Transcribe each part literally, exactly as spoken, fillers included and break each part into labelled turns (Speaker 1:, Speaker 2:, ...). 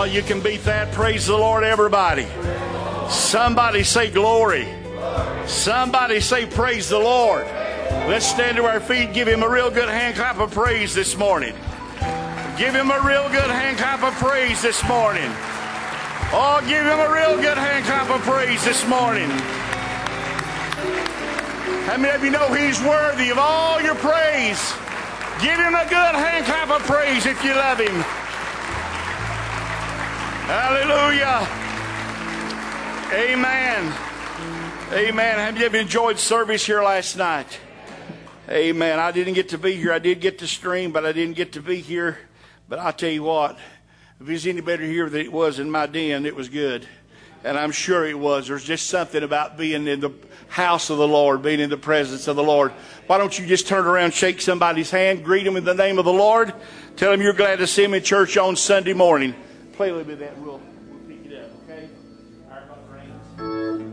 Speaker 1: Oh, you can beat that. Praise the Lord, everybody. Somebody say glory. Somebody say praise the Lord. Let's stand to our feet. Give him a real good hand clap of praise this morning. Give him a real good hand clap of praise this morning. Oh, give him a real good hand clap of praise this morning. How many of you know he's worthy of all your praise? Give him a good hand clap of praise if you love him. Hallelujah. Amen. Amen. Have you ever enjoyed service here last night? Amen. I didn't get to be here. I did get to stream, but I didn't get to be here. But I'll tell you what, if there's any better here than it was in my den, it was good. And I'm sure it was. There's just something about being in the house of the Lord, being in the presence of the Lord. Why don't you just turn around, shake somebody's hand, greet them in the name of the Lord, tell them you're glad to see them in church on Sunday morning. Play a little bit of that and we'll, we'll pick it up, okay? Our God reigns.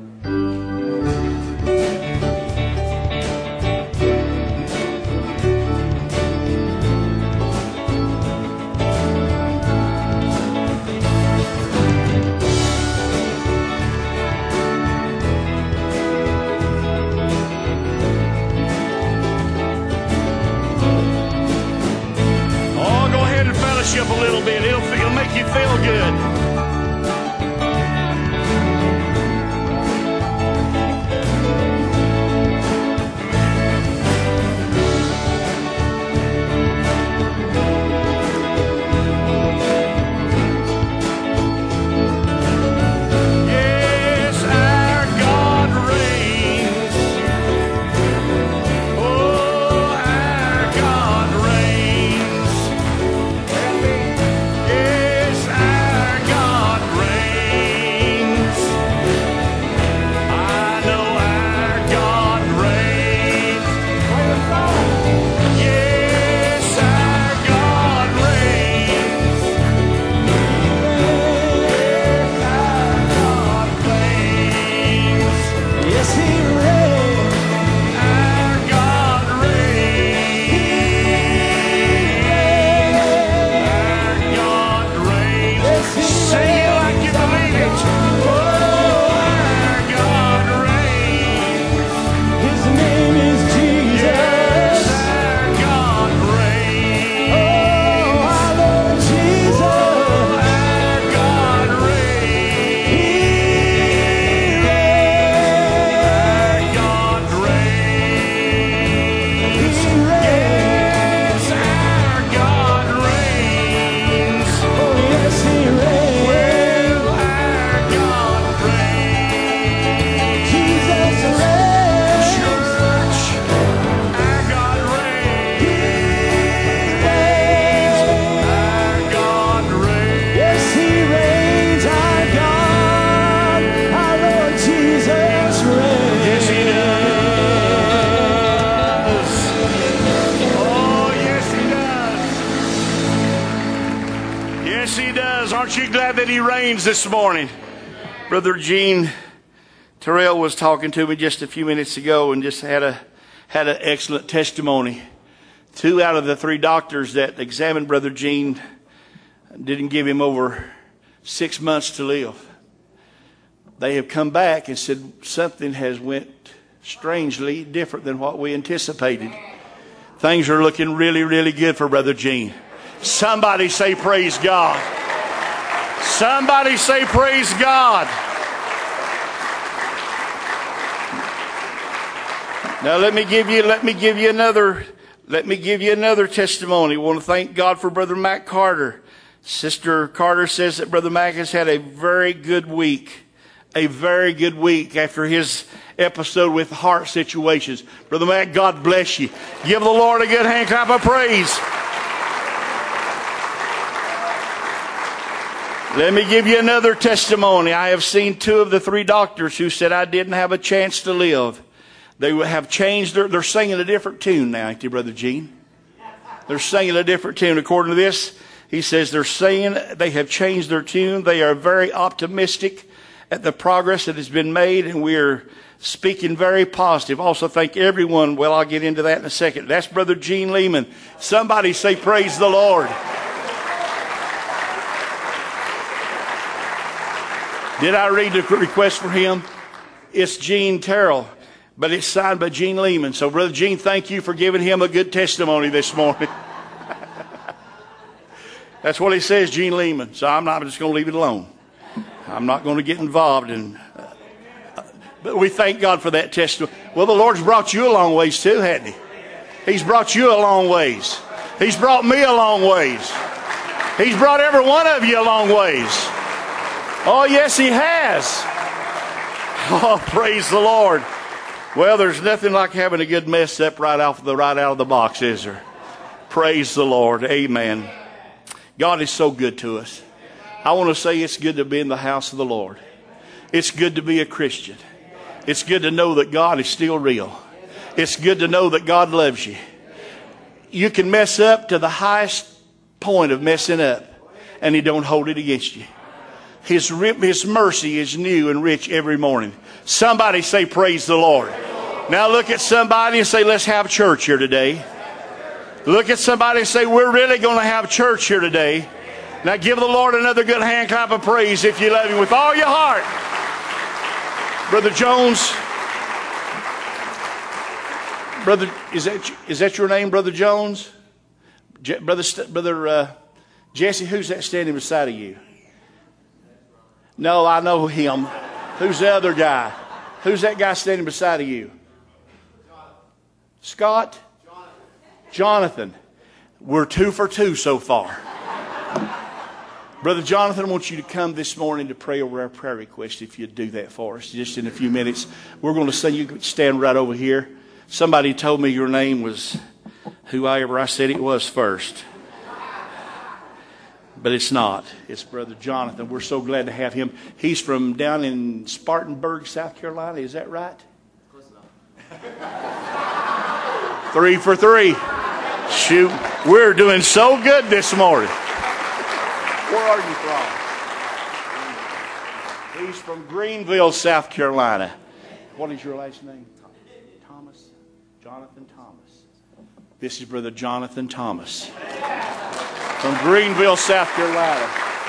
Speaker 1: Up a little bit. It'll, it'll make you feel good. This morning, Brother Gene Terrell was talking to me just a few minutes ago and just had a had an excellent testimony. Two out of the three doctors that examined Brother Gene didn't give him over six months to live. They have come back and said something has went strangely different than what we anticipated. Things are looking really, really good for Brother Gene. Somebody say praise God. Somebody say praise God. Now let me give you let me give you another let me give you another testimony. I want to thank God for Brother Mac Carter. Sister Carter says that Brother Mac has had a very good week. A very good week after his episode with heart situations. Brother Mac, God bless you. Give the Lord a good hand clap of praise. Let me give you another testimony. I have seen two of the three doctors who said I didn't have a chance to live. They have changed their, they're singing a different tune now, ain't they, Brother Gene? They're singing a different tune. According to this, he says they're singing, they have changed their tune. They are very optimistic at the progress that has been made, and we are speaking very positive. Also thank everyone. Well, I'll get into that in a second. That's Brother Gene Lehman. Somebody say praise the Lord. Did I read the request for him? It's Gene Terrell, but it's signed by Gene Lehman. So, Brother Gene, thank you for giving him a good testimony this morning. That's what he says, Gene Lehman. So I'm not I'm just going to leave it alone. I'm not going to get involved in. Uh, but we thank God for that testimony. Well, the Lord's brought you a long ways too, hasn't he? He's brought you a long ways. He's brought me a long ways. He's brought every one of you a long ways. Oh, yes, he has. Oh, praise the Lord. Well, there's nothing like having a good mess up right off the right out of the box, is there? Praise the Lord. Amen. God is so good to us. I want to say it's good to be in the house of the Lord. It's good to be a Christian. It's good to know that God is still real. It's good to know that God loves you. You can mess up to the highest point of messing up, and he don't hold it against you. His, his mercy is new and rich every morning. Somebody say, praise the Lord. Now look at somebody and say, let's have church here today. Look at somebody and say, we're really going to have church here today. Now give the Lord another good hand clap of praise if you love him with all your heart. Brother Jones. Brother, is that, is that your name, Brother Jones? Je, brother brother uh, Jesse, who's that standing beside of you? No, I know him. Who's the other guy? Who's that guy standing beside of you? Scott? Jonathan. We're two for two so far. Brother Jonathan, I want you to come this morning to pray over our prayer request, if you'd do that for us. Just in a few minutes. We're going to sing. You can stand right over here. Somebody told me your name was whoever I said it was first. But it's not. It's Brother Jonathan. We're so glad to have him. He's from down in Spartanburg, South Carolina. Is that right? Close enough. Three for three. Shoot. We're doing so good this morning. Where are you from? He's from Greenville, South Carolina. What is your last name? Thomas? Jonathan Thomas. This is Brother Jonathan Thomas. From Greenville, South Carolina.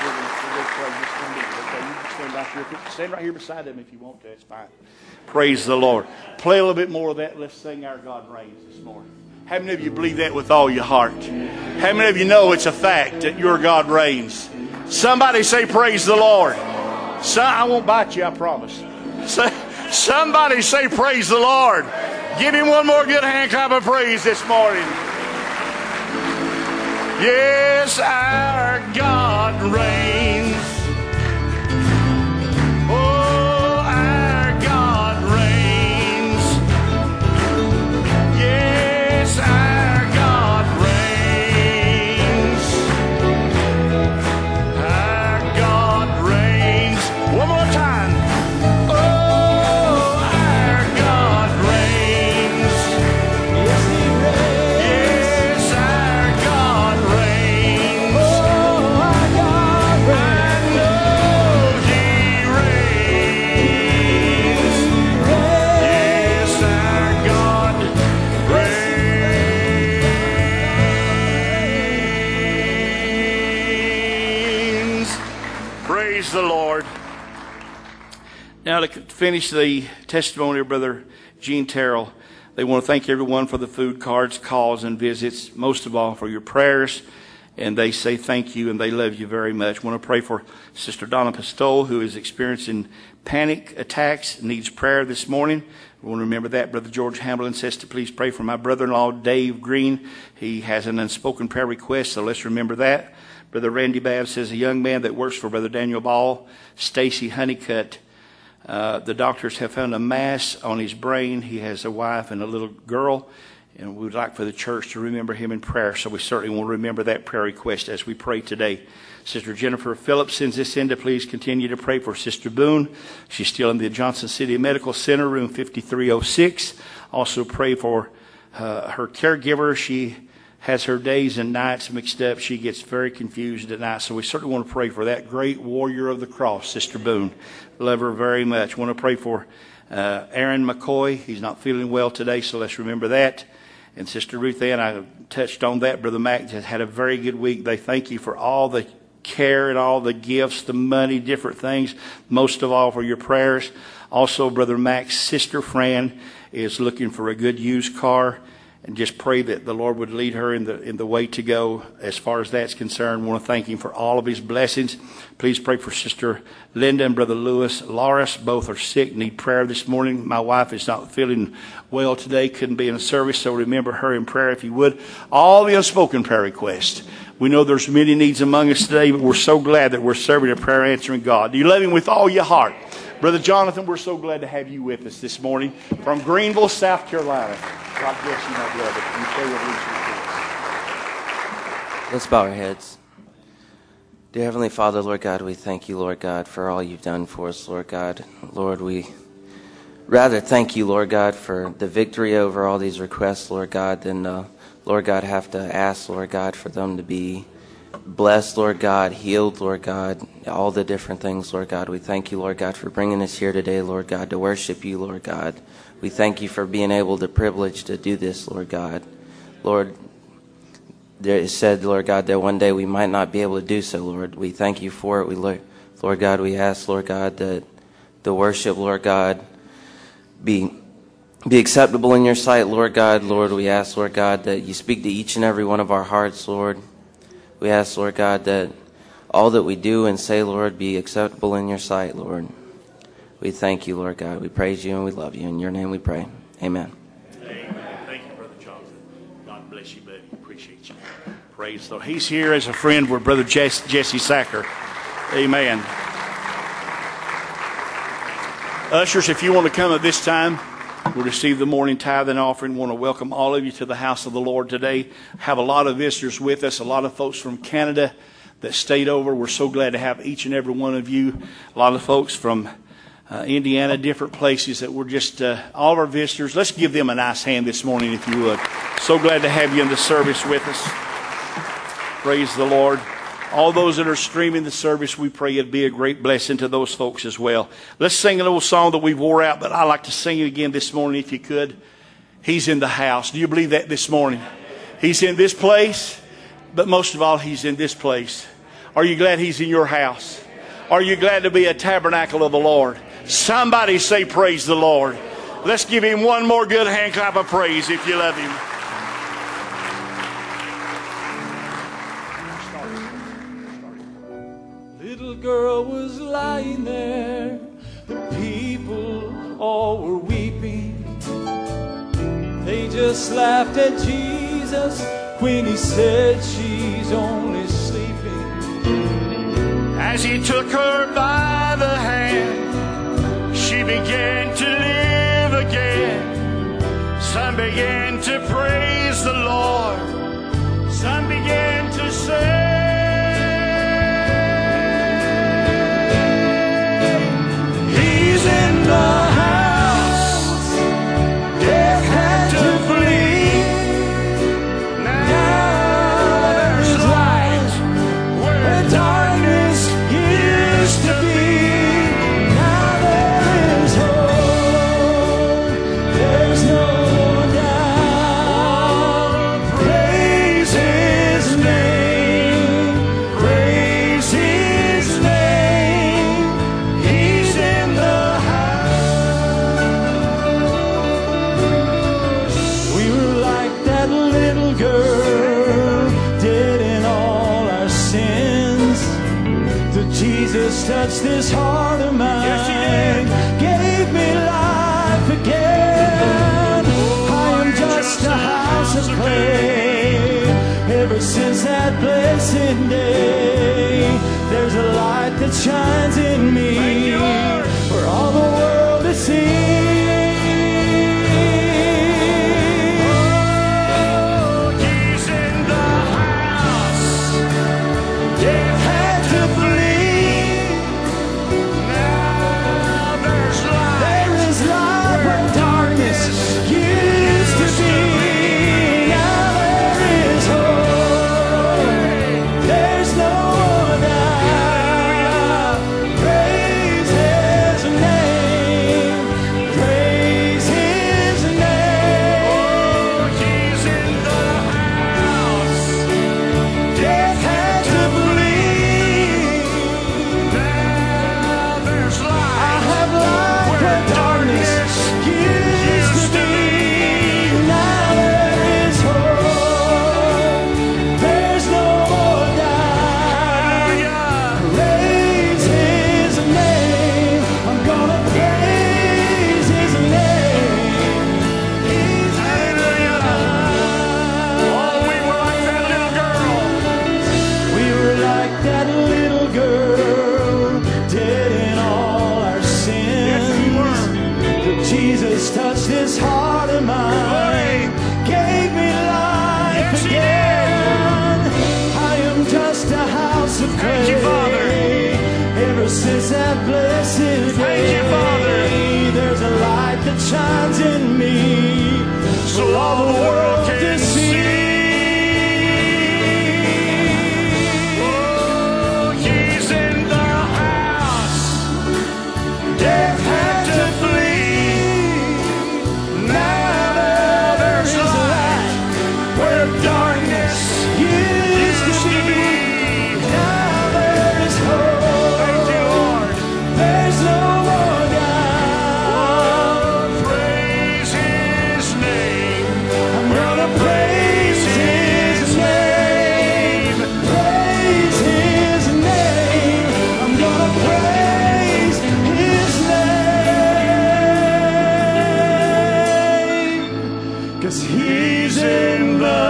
Speaker 1: Stand right here beside them if you want to. It's fine. Praise the Lord. Play a little bit more of that. Let's sing Our God Reigns this morning. How many of you believe that with all your heart? How many of you know it's a fact that your God reigns? Somebody say, praise the Lord. So, I won't bite you, I promise. Say, somebody say, praise the Lord. Give him one more good hand clap of praise this morning. Yes, our God reigns. Oh, our God reigns. Yes, our God reigns. Our God reigns. One more time. Oh, our God reigns. Yes, he reigns. Yes, our God reigns. Oh, our God reigns. I know he reigns. Yes, our God reigns. Praise the Lord. Now to finish the testimony of Brother Gene Terrell, they want to thank everyone for the food cards, calls, and visits. Most of all for your prayers. And they say thank you and they love you very much. I want to pray for Sister Donna Pistole, who is experiencing panic attacks, needs prayer this morning. We want to remember that. Brother George Hamblin says to please pray for my brother-in-law, Dave Green. He has an unspoken prayer request, so let's remember that. Brother Randy Babb says a young man that works for Brother Daniel Ball, Stacy Honeycutt. Uh, the doctors have found a mass on his brain. He has a wife and a little girl. And we would like for the church to remember him in prayer. So we certainly will remember that prayer request as we pray today. Sister Jennifer Phillips sends this in to please continue to pray for Sister Boone. She's still in the Johnson City Medical Center, room fifty-three oh six. Also pray for uh, her caregiver. She has her days and nights mixed up. She gets very confused at night. So we certainly want to pray for that great warrior of the cross, Sister Boone. Love her very much. Want to pray for uh, Aaron McCoy. He's not feeling well today, so let's remember that. And Sister Ruth Ann, I touched on that. Brother Mac has had a very good week. They thank you for all the care and all the gifts, the money, different things. Most of all for your prayers. Also, Brother Mac's sister Fran is looking for a good used car. And just pray that the Lord would lead her in the in the way to go as far as that's concerned. I want to thank Him for all of His blessings. Please pray for Sister Linda and Brother Lewis Loris. Both are sick, need prayer this morning. My wife is not feeling well today, couldn't be in a service, so remember her in prayer if you would. All the unspoken prayer requests. We know there's many needs among us today, but we're so glad that we're serving a prayer answering God. Do you love Him with all your heart? Brother Jonathan, we're so glad to have you with us this morning from Greenville, South Carolina. God bless you, my brother. You pray with me.
Speaker 2: Let's bow our heads. Dear Heavenly Father, Lord God, we thank you, Lord God, for all you've done for us, Lord God. Lord, we rather thank you, Lord God, for the victory over all these requests, Lord God, than, uh, Lord God, have to ask, Lord God, for them to be blessed, Lord God, healed, Lord God, all the different things, Lord God. We thank you, Lord God, for bringing us here today, Lord God, to worship you, Lord God. We thank you for being able to privilege to do this, Lord God. Lord, there is said, Lord God, that one day we might not be able to do so, Lord. We thank you for it. We, Lord God, we ask, Lord God, that the worship, Lord God, be be acceptable in your sight, Lord God. Lord, we ask, Lord God, that you speak to each and every one of our hearts, Lord. We ask, Lord God, that all that we do and say, Lord, be acceptable in your sight, Lord. We thank you, Lord God. We praise you and we love you. In your name we pray. Amen.
Speaker 1: Amen. Thank you, Brother Jonathan. God bless you, buddy. Appreciate you. Praise the Lord. He's here as a friend with Brother Jesse, Jesse Sacker. Amen. Ushers, if you want to come at this time, we'll receive the morning tithe and offering. Want to welcome all of you to the house of the Lord today. Have a lot of visitors with us, a lot of folks from Canada that stayed over. We're so glad to have each and every one of you. A lot of folks from uh, Indiana, different places that we're just, uh, all of our visitors. Let's give them a nice hand this morning if you would. So glad to have you in the service with us. Praise the Lord. All those that are streaming the service, we pray it'd be a great blessing to those folks as well. Let's sing a little song that we wore out, but I'd like to sing it again this morning if you could. He's in the house. Do you believe that this morning? He's in this place, but most of all, He's in this place. Are you glad He's in your house? Are you glad to be a tabernacle of the Lord? Somebody say praise the Lord. Let's give Him one more good hand clap of praise if you love Him.
Speaker 3: Little girl was lying there, the people all were weeping. They just laughed at Jesus when He said she's only sleeping.
Speaker 1: As He took her by the hand, she began to live again. Some began to praise the Lord. Some began to say,
Speaker 3: in the house, death had to flee. Now there's light where darkness used to be. Now there is hope, there's no doubt. Praise His name, praise His name. He's in the Jesus touched this heart of mine, yes, gave me life again. I am just a house of clay. Ever since that blessed day, there's a light that shines in me for all the world to see. that blessed day.
Speaker 1: Thank you, Father.
Speaker 3: There's a light that shines in me,
Speaker 1: So all the world can see. Oh, He's in the house.
Speaker 3: death had to flee. Now there's light
Speaker 1: Where darkness
Speaker 3: used to be. Now there is hope.
Speaker 1: Thank you, Lord.
Speaker 3: There's no more doubt.
Speaker 1: Praise His name.
Speaker 3: I'm gonna praise His name. Praise His name. I'm gonna praise His name. 'Cause He's in the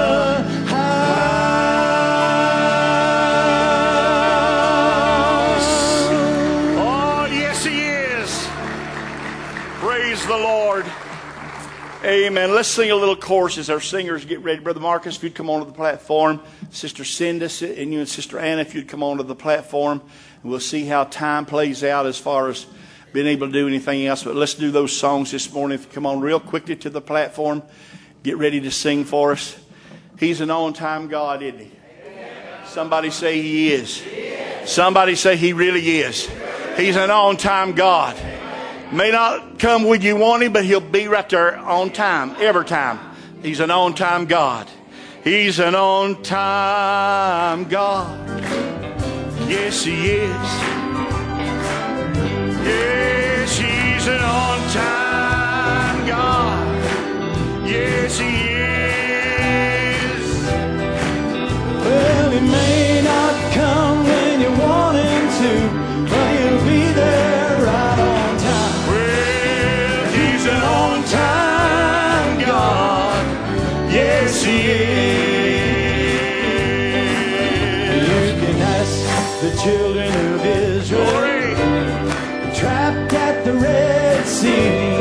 Speaker 3: house.
Speaker 1: Oh, yes, He is. Praise the Lord. Amen. Let's sing a little chorus as our singers get ready. Brother Marcus, if you'd come onto the platform. Sister Cinda and you and Sister Anna, if you'd come onto the platform. And we'll see how time plays out as far as being able to do anything else. But let's do those songs this morning. If you come on real quickly to the platform, get ready to sing for us. He's an on-time God, isn't He? Somebody say He is. Somebody say He really is. He's an on-time God. May not come when you want Him, but He'll be right there on time, every time. He's an on-time God. He's an on-time God. Yes, He is. Yes, He's an on-time God. Yes, He is.
Speaker 3: Well, He may not come when you want Him to, but He'll be there right on time.
Speaker 1: Well, He's an on-time God. Yes, He is.
Speaker 3: You can ask the children of Israel,
Speaker 1: Glory.
Speaker 3: trapped at the Red Sea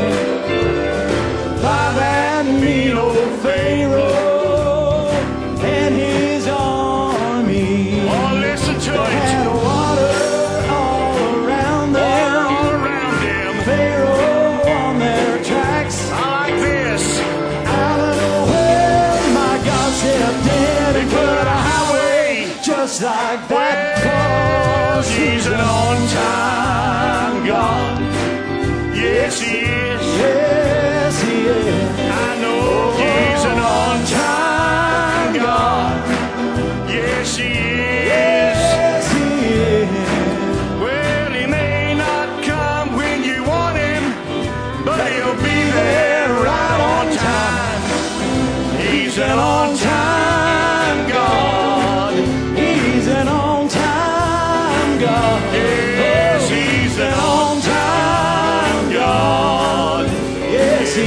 Speaker 3: by that mean old Pharaoh and his army.
Speaker 1: Oh, listen to
Speaker 3: They had
Speaker 1: it.
Speaker 3: water all around
Speaker 1: All
Speaker 3: them,
Speaker 1: around them.
Speaker 3: Pharaoh on their tracks.
Speaker 1: I like this.
Speaker 3: Out of nowhere, my God stepped in and put a highway just like that. 'Cause
Speaker 1: He's an on-time God. Yes, He is.
Speaker 3: Yes, He is.
Speaker 1: I know He's an on-time God. Yes, He is.
Speaker 3: Yes, He is.
Speaker 1: Well, He may not come when you want Him, but He'll be there right on time. He's an on-time God.
Speaker 3: He's an on-time God.
Speaker 1: Yes, He's an on-time God.
Speaker 3: Yes, He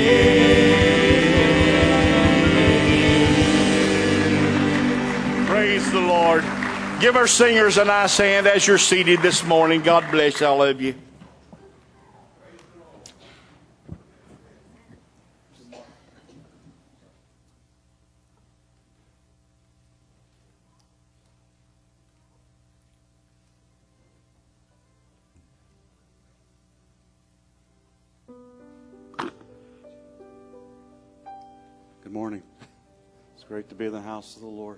Speaker 3: is.
Speaker 1: Praise the Lord. Give our singers a nice hand as you're seated this morning. God bless all of you.
Speaker 4: Good morning. It's great to be in the house of the Lord.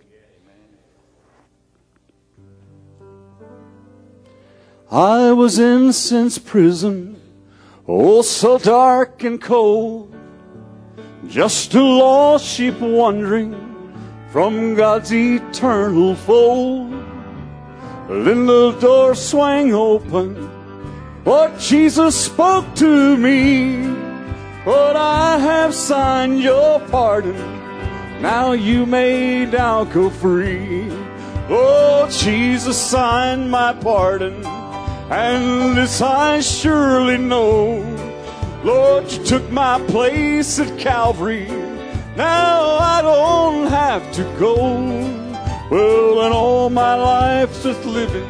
Speaker 4: I was in sin's prison, oh so dark and cold, just a lost sheep wandering from God's eternal fold. Then the door swang open, but Jesus spoke to me. But I have signed your pardon, now you may now go free. Oh, Jesus signed my pardon, and this I surely know. Lord, you took my place at Calvary, now I don't have to go. Well, and all my life's just living.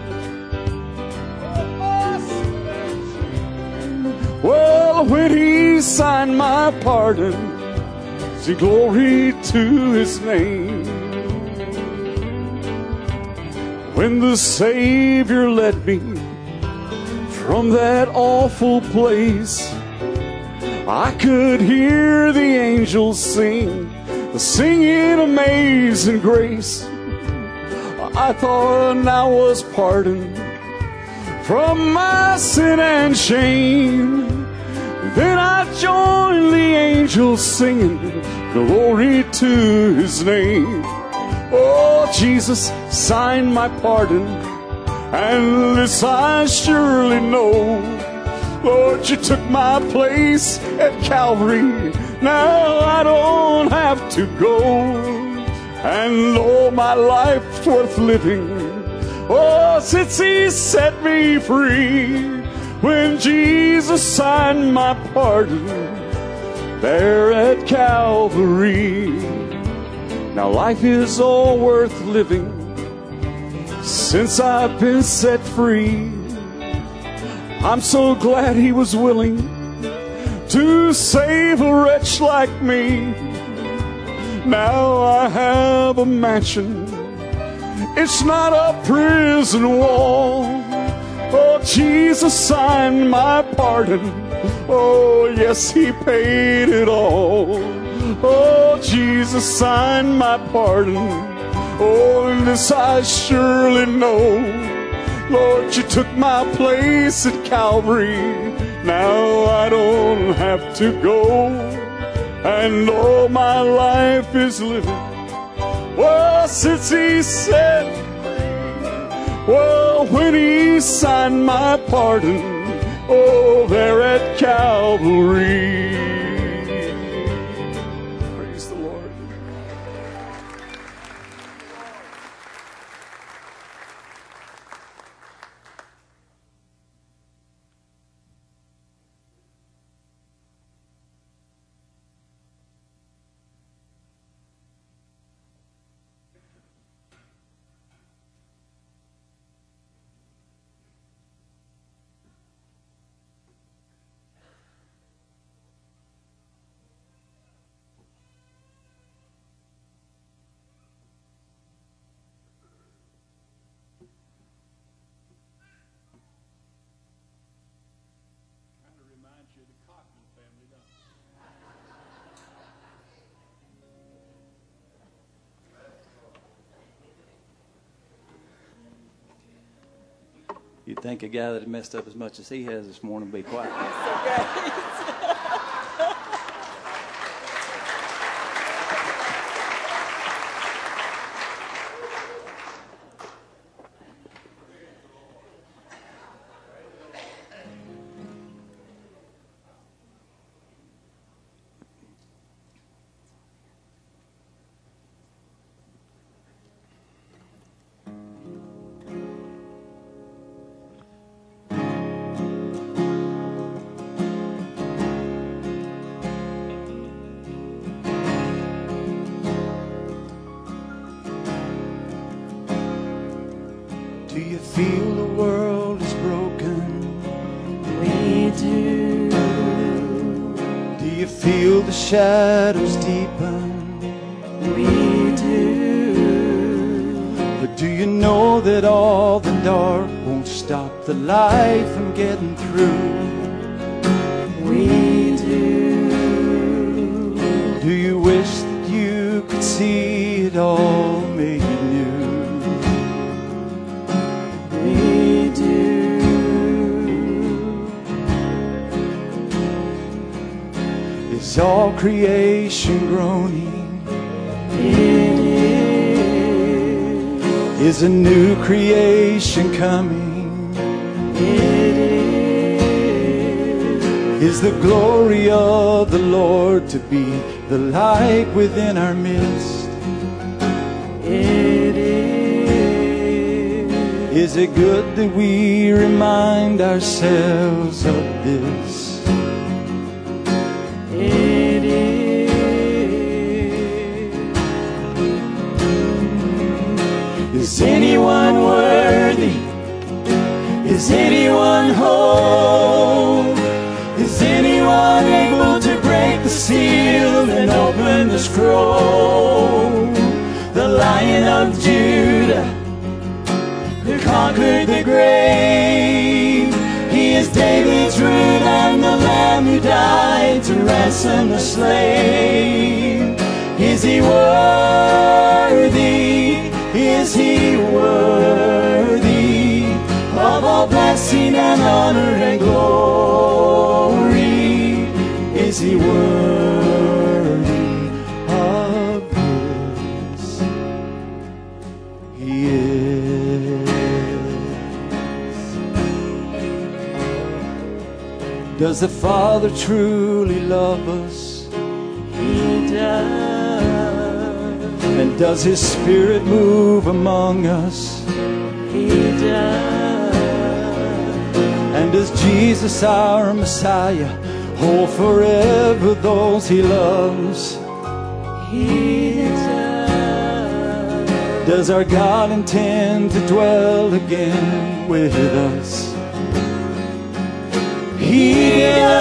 Speaker 4: Well, when he signed my pardon, see glory to his name. When the Savior led me from that awful place. I could hear the angels sing, singing Amazing Grace. I thought I was pardoned from my sin and shame. Then I joined the angels singing glory to His name. Oh, Jesus signed my pardon, and this I surely know. Lord, you took my place at Calvary. Now I don't have to go. And oh, my life's worth living, oh, since He set me free. When Jesus signed my pardon there at Calvary. Now life is all worth living since I've been set free. I'm so glad He was willing to save a wretch like me. Now I have a mansion, it's not a prison wall. Oh, Jesus signed my pardon, oh yes, He paid it all. Oh, Jesus signed my pardon, oh, and this I surely know. Lord, you took my place at Calvary. Now I don't have to go. And all my life is living, well, since He said, well, when He signed my pardon, oh, there at Calvary. Praise the Lord.
Speaker 5: You'd think a guy that had messed up as much as he has this morning would be quiet.
Speaker 3: Do you feel the world is broken? We do. Do you feel the shadows deepen? We do. But do you know that all the dark won't stop the light from getting through? We do. Do you wish that you could see it all made new? Is all creation groaning? It is. Is a new creation coming? It is. Is the glory of the Lord to be the light within our midst? It is. Is it good that we remind ourselves of this? Is anyone worthy? Is anyone whole? Is anyone able to break the seal and open the scroll? The Lion of Judah, who conquered the grave, He is David's root and the Lamb who died to ransom the slave. Is he worthy? Is he worthy of all blessing and honor and glory? Is he worthy of this? He is. Does the Father truly love us? He does. And does His Spirit move among us? He does. And does Jesus, our Messiah, hold forever those He loves? He does. Does our God intend to dwell again with us? He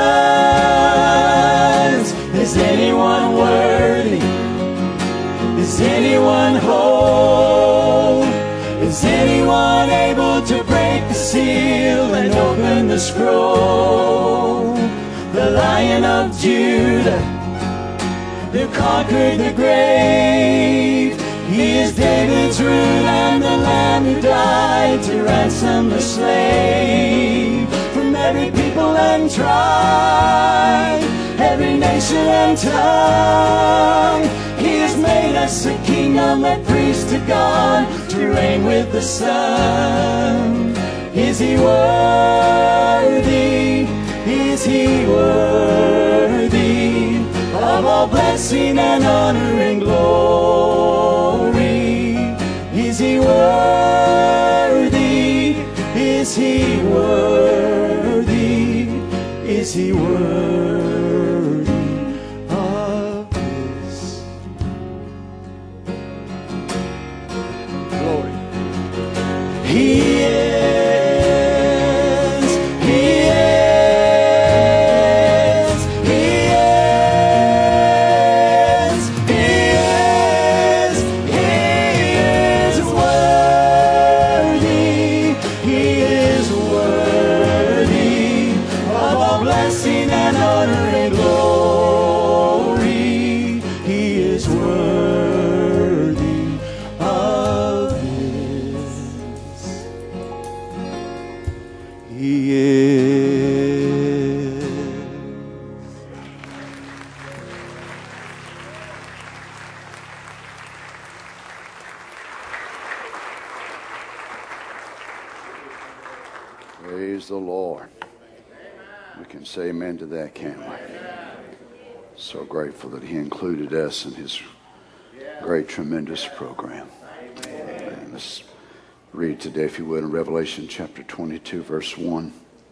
Speaker 3: does. Is anyone worthy? Is anyone whole? Is anyone able to break the seal and open the scroll? The Lion of Judah, who conquered the grave. He is David's root and the Lamb who died to ransom the slave. From every people and tribe, every nation and tongue, He has made us a kingdom and priest to God, to reign with the Son. Is He worthy? Is He worthy of all blessing and honor and glory? Is He worthy? Is He worthy? Is He worthy of this? Glory. He is.
Speaker 6: Praise the Lord. We can say amen to that, can't we? So grateful that He included us in His great, tremendous program. And let's read today, if you would, in Revelation chapter twenty-two, verse one.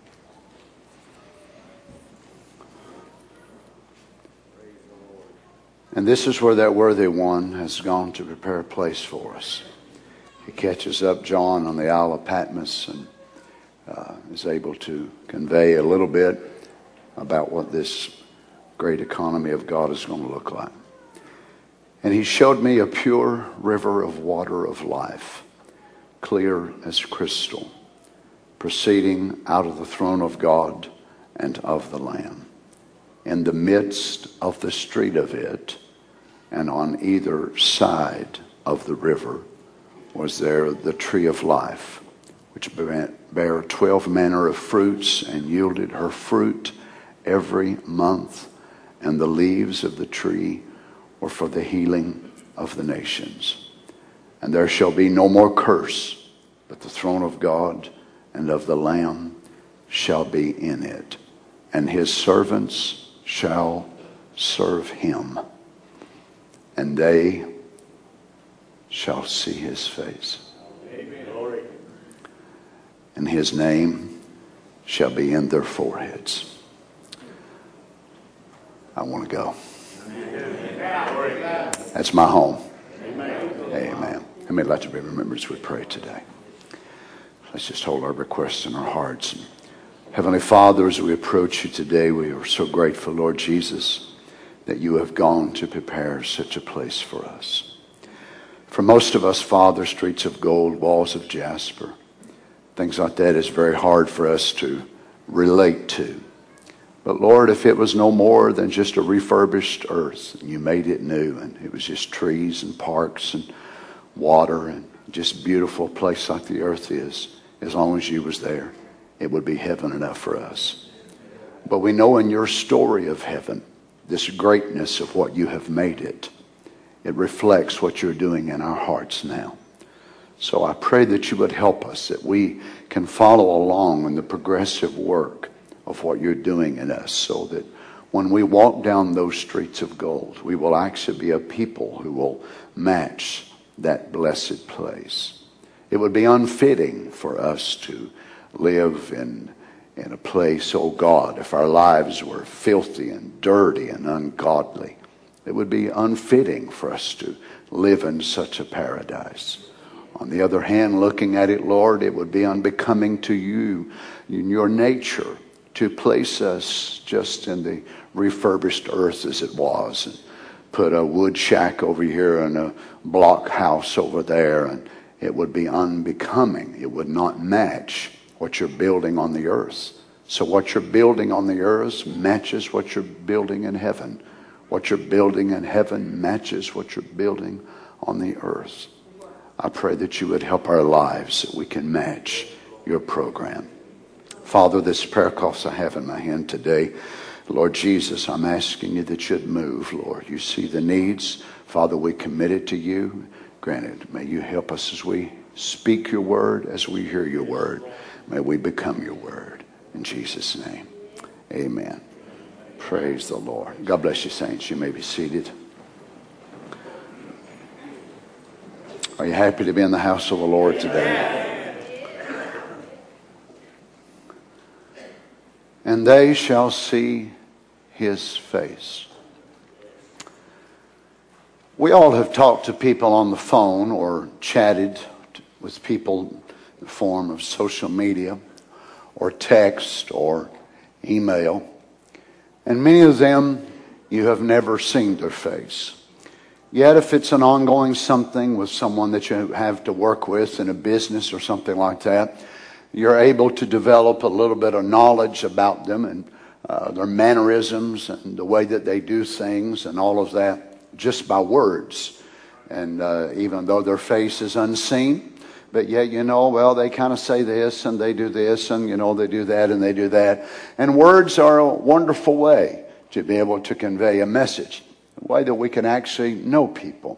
Speaker 6: And this is where that worthy one has gone to prepare a place for us. He catches up John on the Isle of Patmos and uh, is able to convey a little bit about what this great economy of God is going to look like. And he showed me a pure river of water of life, clear as crystal, proceeding out of the throne of God and of the Lamb. In the midst of the street of it, and on either side of the river, was there the tree of life, which bare twelve manner of fruits, and yielded her fruit every month. And the leaves of the tree were for the healing of the nations. And there shall be no more curse, but the throne of God and of the Lamb shall be in it. And His servants shall serve Him, and they shall see His face. Amen. Glory. And His name shall be in their foreheads. I want to go. That's my home. Amen. Amen. How many like to be remembered as we pray today? Let's just hold our requests in our hearts. Heavenly Father, as we approach You today, we are so grateful, Lord Jesus, that You have gone to prepare such a place for us. For most of us, Father, streets of gold, walls of jasper, things like that is very hard for us to relate to. But Lord, if it was no more than just a refurbished earth, and you made it new, and it was just trees and parks and water and just beautiful place like the earth is, as long as you was there, it would be heaven enough for us. But we know in your story of heaven, this greatness of what you have made it, it reflects what you're doing in our hearts now. So I pray that you would help us, that we can follow along in the progressive work of what you're doing in us, so that when we walk down those streets of gold, we will actually be a people who will match that blessed place. It would be unfitting for us to live in, in a place, oh God, if our lives were filthy and dirty and ungodly. It would be unfitting for us to live in such a paradise. On the other hand, looking at it, Lord, it would be unbecoming to you, in your nature, to place us just in the refurbished earth as it was, and put a wood shack over here and a block house over there, and it would be unbecoming. It would not match what you're building on the earth. So what you're building on the earth matches what you're building in heaven. What you're building in heaven matches what you're building on the earth. I pray that you would help our lives, that we can match your program. Father, this prayer cross I have in my hand today, Lord Jesus, I'm asking you that you'd move, Lord. You see the needs. Father, we commit it to you. Granted, may you help us as we speak your word, as we hear your word. May we become your word. In Jesus' name, amen. Praise the Lord. God bless you, saints. You may be seated. Are you happy to be in the house of the Lord today? And they shall see his face. We all have talked to people on the phone or chatted with people in the form of social media or text or email. And many of them you have never seen their face. Yet if it's an ongoing something with someone that you have to work with in a business or something like that, you're able to develop a little bit of knowledge about them and uh, their mannerisms and the way that they do things and all of that just by words. And uh, even though their face is unseen, but yet, you know, well, they kind of say this and they do this and, you know, they do that and they do that. And words are a wonderful way to be able to convey a message, a way that we can actually know people.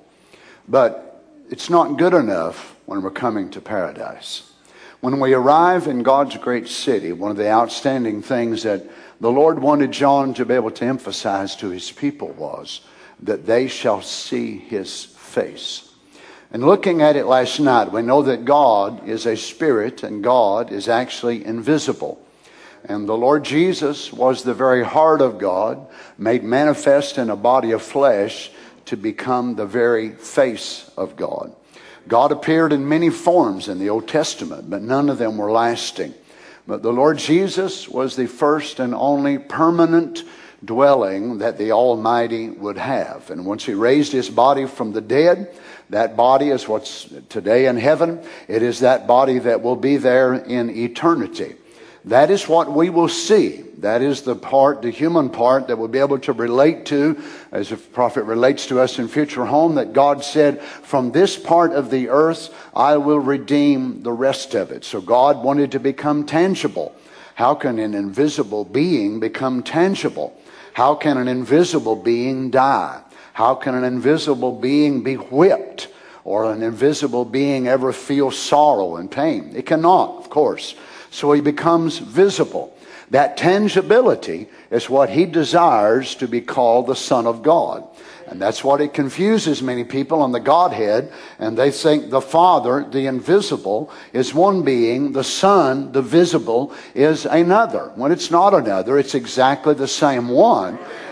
Speaker 6: But it's not good enough when we're coming to paradise. When we arrive in God's great city, one of the outstanding things that the Lord wanted John to be able to emphasize to his people was that they shall see his face. And looking at it last night, we know that God is a spirit and God is actually invisible. And the Lord Jesus was the very heart of God, made manifest in a body of flesh to become the very face of God. God appeared in many forms in the Old Testament, but none of them were lasting. But the Lord Jesus was the first and only permanent dwelling that the Almighty would have. And once he raised his body from the dead, that body is what's today in heaven. It is that body that will be there in eternity. That is what we will see. That is the part, the human part that we'll be able to relate to, as the prophet relates to us in future home, that God said, from this part of the earth, I will redeem the rest of it. So God wanted to become tangible. How can an invisible being become tangible? How can an invisible being die? How can an invisible being be whipped? Or an invisible being ever feel sorrow and pain? It cannot, of course. So he becomes visible. That tangibility is what he desires to be called the Son of God. And that's what it confuses many people on the Godhead. And they think the Father, the invisible, is one being. The Son, the visible, is another. When it's not another, it's exactly the same one.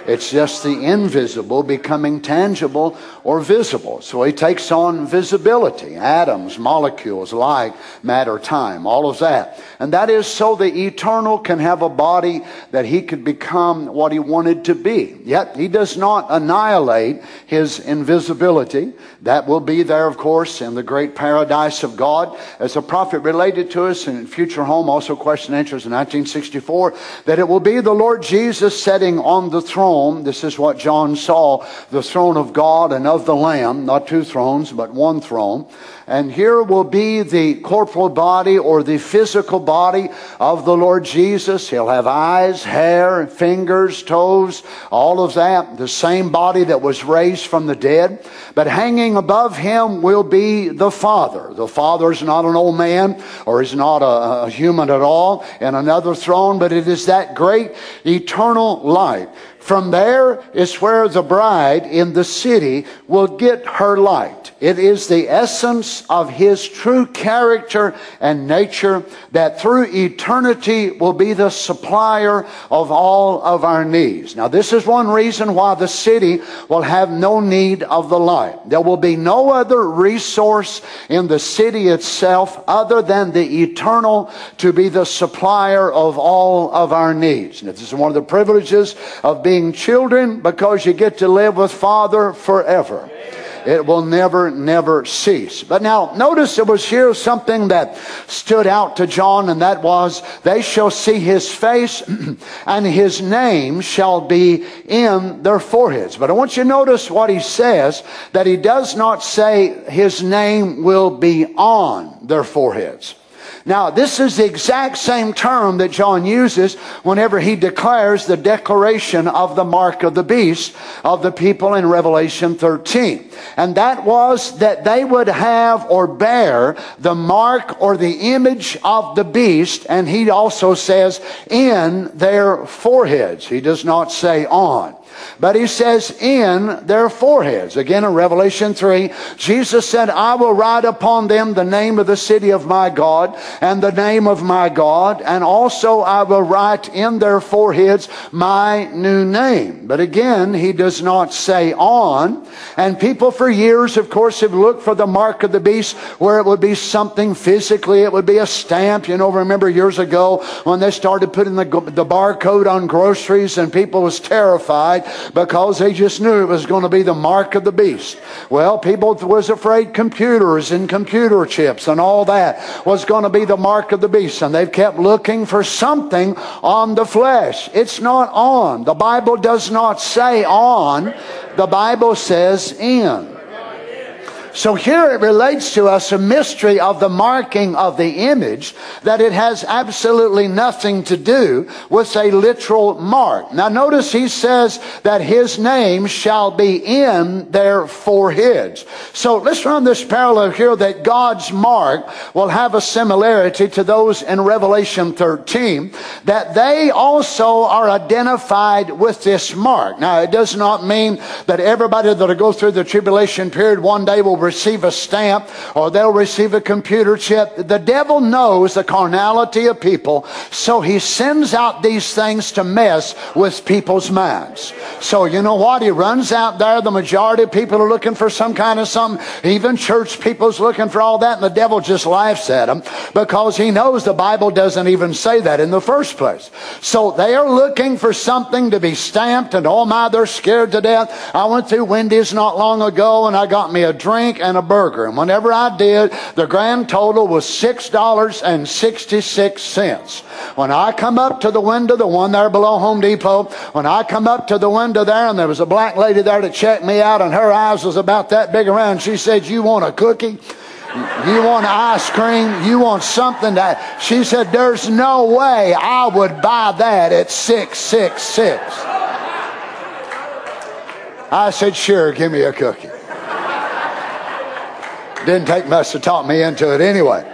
Speaker 6: It's just the invisible becoming tangible or visible. So he takes on visibility, atoms, molecules, light, matter, time, all of that. And that is so the eternal can have a body that he could become what he wanted to be. Yet he does not annihilate his invisibility. That will be there, of course, in the great paradise of God. As a prophet related to us in Future Home, also question and answers in nineteen sixty-four, that it will be the Lord Jesus sitting on the throne. This is what John saw, the throne of God and of the Lamb, not two thrones, but one throne. And here will be the corporal body or the physical body of the Lord Jesus. He'll have eyes, hair, fingers, toes, all of that. The same body that was raised from the dead. But hanging above him will be the Father. The Father is not an old man, or is not a, a human at all in another throne, but it is that great eternal light. From there is where the bride in the city will get her light. It is the essence of his true character and nature that through eternity will be the supplier of all of our needs. Now, this is one reason why the city will have no need of the light. There will be no other resource in the city itself other than the eternal to be the supplier of all of our needs. And this is one of the privileges of being children, because you get to live with Father forever. It will never, never cease. But now, notice it was here something that stood out to John, and that was, they shall see his face, and his name shall be in their foreheads. But I want you to notice what he says, that he does not say his name will be on their foreheads. Now, this is the exact same term that John uses whenever he declares the declaration of the mark of the beast of the people in Revelation thirteen. And that was that they would have or bear the mark or the image of the beast. And he also says in their foreheads. He does not say on. But he says in their foreheads. Again, in Revelation three, Jesus said, I will write upon them the name of the city of my God and the name of my God, and also I will write in their foreheads my new name. But again, he does not say on. And people for years, of course, have looked for the mark of the beast where it would be something physically. It would be a stamp. You know, remember years ago when they started putting the, the barcode on groceries, and people was terrified because they just knew it was going to be the mark of the beast. Well, people was afraid computers and computer chips and all that was going to be the mark of the beast. And they've kept looking for something on the flesh. It's not on. The Bible does not say on. The Bible says in. So here it relates to us a mystery of the marking of the image, that it has absolutely nothing to do with a literal mark. Now notice he says that his name shall be in their foreheads. So let's run this parallel here, that God's mark will have a similarity to those in Revelation thirteen, that they also are identified with this mark. Now it does not mean that everybody that will go through the tribulation period one day will receive a stamp or they'll receive a computer chip. The devil knows the carnality of people, so he sends out these things to mess with people's minds. So you know what? He runs out there. The majority of people are looking for some kind of something. Even church people's looking for all that, and the devil just laughs at them because he knows the Bible doesn't even say that in the first place. So they are looking for something to be stamped, and oh my, they're scared to death. I went through Wendy's not long ago, and I got me a drink and a burger. And whenever I did, the grand total was six dollars and sixty-six cents. When I come up to the window, the one there below Home Depot, when I come up to the window there, and there was a black lady there to check me out, and her eyes was about that big around. She said, you want a cookie? You want ice cream? You want something that... She said, there's no way I would buy that at six sixty-six. I said, sure, give me a cookie. Didn't take much to talk me into it anyway.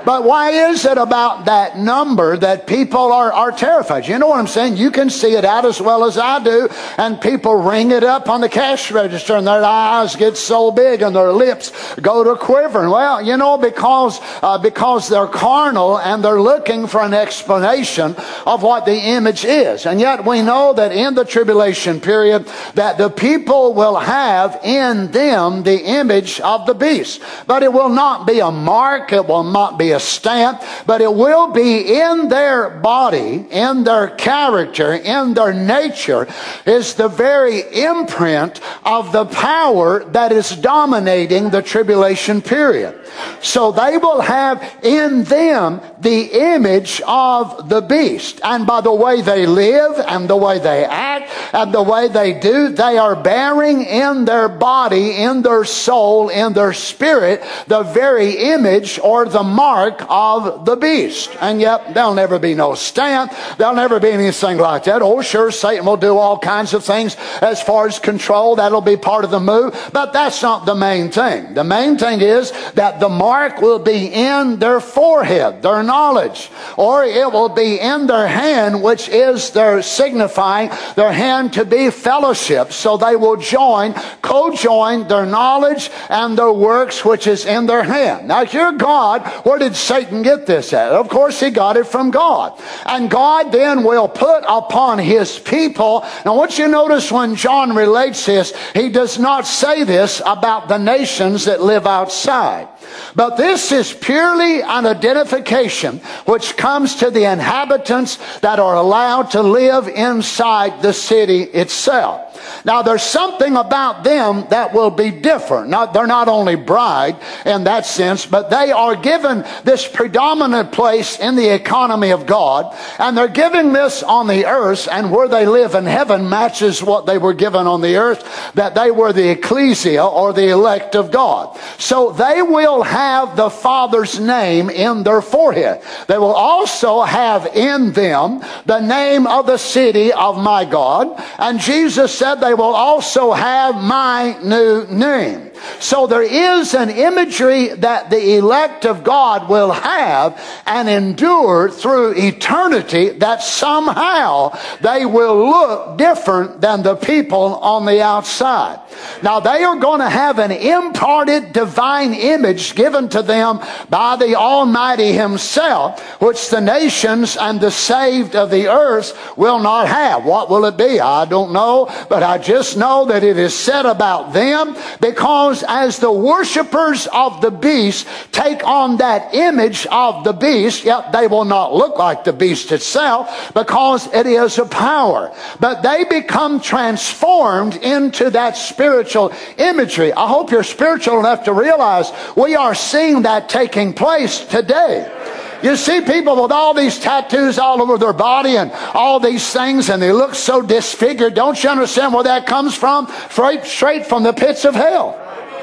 Speaker 6: But why is it about that number that people are, are terrified? You know what I'm saying? You can see it out as well as I do, and people ring it up on the cash register and their eyes get so big and their lips go to quivering. Well, you know, because uh, because they're carnal and they're looking for an explanation of what the image is. And yet we know that in the tribulation period that the people will have in them the image of the beast. But it will not be a mark, it will not be a stamp, but it will be in their body, in their character, in their nature, is the very imprint of the power that is dominating the tribulation period. So they will have in them the image of the beast. And by the way they live and the way they act and the way they do, they are bearing in their body, in their soul, in their spirit, the very image or the mark of the beast. And yet there'll never be no stamp. There'll never be anything like that. Oh, sure, Satan will do all kinds of things as far as control. That'll be part of the move. But that's not the main thing. The main thing is that the mark will be in their forehead, their knowledge, or it will be in their hand, which is their signifying their hand to be fellowship. So they will join, co-join their knowledge and their works, which is in their hand. Now, here God, where did Satan get this at? Of course, he got it from God. And God then will put upon his people. Now, what you notice when John relates this, he does not say this about the nations that live outside. But this is purely an identification which comes to the inhabitants that are allowed to live inside the city itself. Now, there's something about them that will be different. Not, they're not only bride in that sense, but they are given this predominant place in the economy of God, and they're given this on the earth, and where they live in heaven matches what they were given on the earth, that they were the ecclesia or the elect of God. So they will have the Father's name in their forehead. They will also have in them the name of the city of my God, and Jesus said they will also have my new name. So there is an imagery that the elect of God will have and endure through eternity, that somehow they will look different than the people on the outside. Now, they are going to have an imparted divine image given to them by the Almighty himself, which the nations and the saved of the earth will not have. What will it be? I don't know, but I just know that it is said about them, because as the worshipers of the beast take on that image of the beast, yet they will not look like the beast itself, because it is a power. But they become transformed into that spiritual imagery. I hope you're spiritual enough to realize we are seeing that taking place today. You see people with all these tattoos all over their body and all these things, and they look so disfigured. Don't you understand where that comes from? Straight, straight from the pits of hell.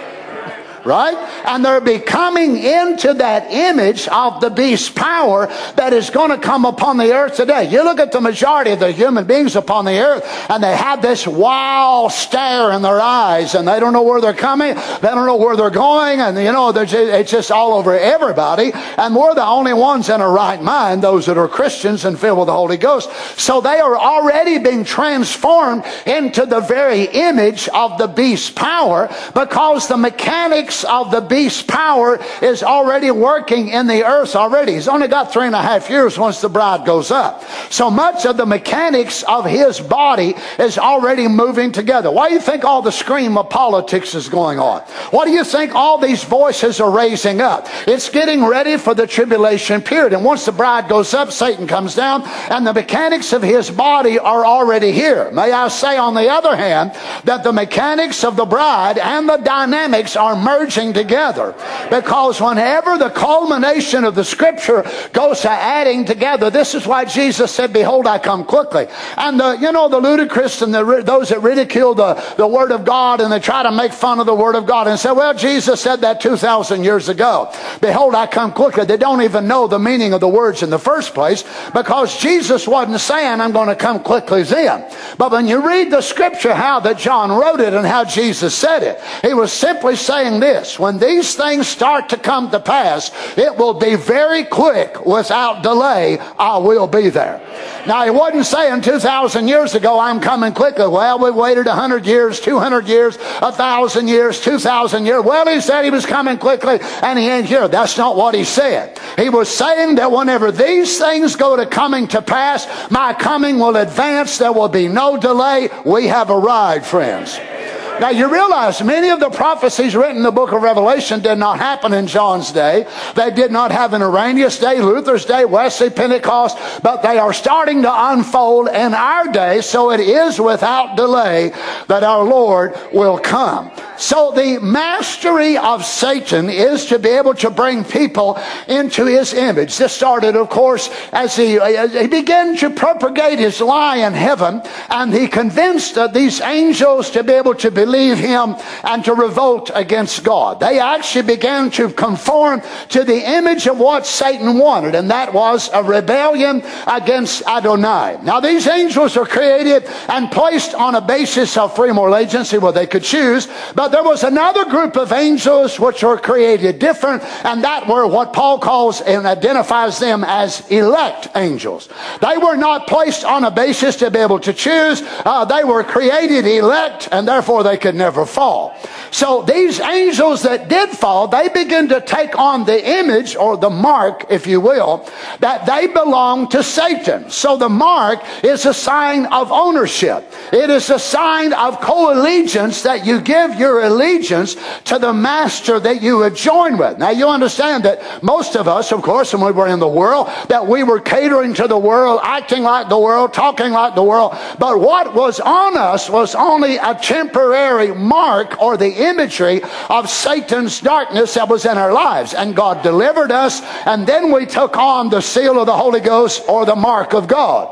Speaker 6: Right? And they're becoming into that image of the beast's power that is going to come upon the earth today. You look at the majority of the human beings upon the earth, and they have this wild stare in their eyes, and they don't know where they're coming, they don't know where they're going, and you know, just, it's just all over everybody. And we're the only ones in a right mind, those that are Christians and filled with the Holy Ghost. So they are already being transformed into the very image of the beast's power, because the mechanics of the beast's power is already working in the earth already. He's only got three and a half years once the bride goes up. So much of the mechanics of his body is already moving together. Why do you think all the scream of politics is going on? Why do you think all these voices are raising up? It's getting ready for the tribulation period. And once the bride goes up, Satan comes down, and the mechanics of his body are already here. May I say, on the other hand, that the mechanics of the bride and the dynamics are merging together, because whenever the culmination of the scripture goes to adding together, this is why Jesus said, behold, I come quickly. And the, you know, the ludicrous and the, those that ridicule the, the word of God, and they try to make fun of the word of God and say, well, Jesus said that two thousand years ago. Behold, I come quickly. They don't even know the meaning of the words in the first place, because Jesus wasn't saying, I'm going to come quickly then. But when you read the scripture, how that John wrote it and how Jesus said it, he was simply saying this: this. When these things start to come to pass, it will be very quick, without delay. I will be there. Now, he wasn't saying two thousand years ago, I'm coming quickly. Well, we waited one hundred years, two hundred years, one thousand years, two thousand years. Well, he said he was coming quickly, and he ain't here. That's not what he said. He was saying that whenever these things go to coming to pass, my coming will advance. There will be no delay. We have arrived, friends. Now, you realize many of the prophecies written in the book of Revelation did not happen in John's day. They did not have in Irenaeus' day, Luther's day, Wesley, Pentecost, but they are starting to unfold in our day, so it is without delay that our Lord will come. So the mastery of Satan is to be able to bring people into his image. This started, of course, as he, as he began to propagate his lie in heaven, and he convinced uh, these angels to be able to believe him and to revolt against God. They actually began to conform to the image of what Satan wanted, and that was a rebellion against Adonai. Now, these angels are created and placed on a basis of free moral agency where they could choose, but there was another group of angels which were created different, and that were what Paul calls and identifies them as elect angels. They were not placed on a basis to be able to choose. Uh, they were created elect, and therefore they could never fall. So these angels that did fall, they begin to take on the image, or the mark, if you will, that they belong to Satan. So the mark is a sign of ownership. It is a sign of co-allegiance, that you give your allegiance to the master that you would join with. Now, you understand that most of us, of course, when we were in the world, that we were catering to the world, acting like the world, talking like the world. But what was on us was only a temporary mark, or the imagery of Satan's darkness that was in our lives. And God delivered us, and then we took on the seal of the Holy Ghost, or the mark of God.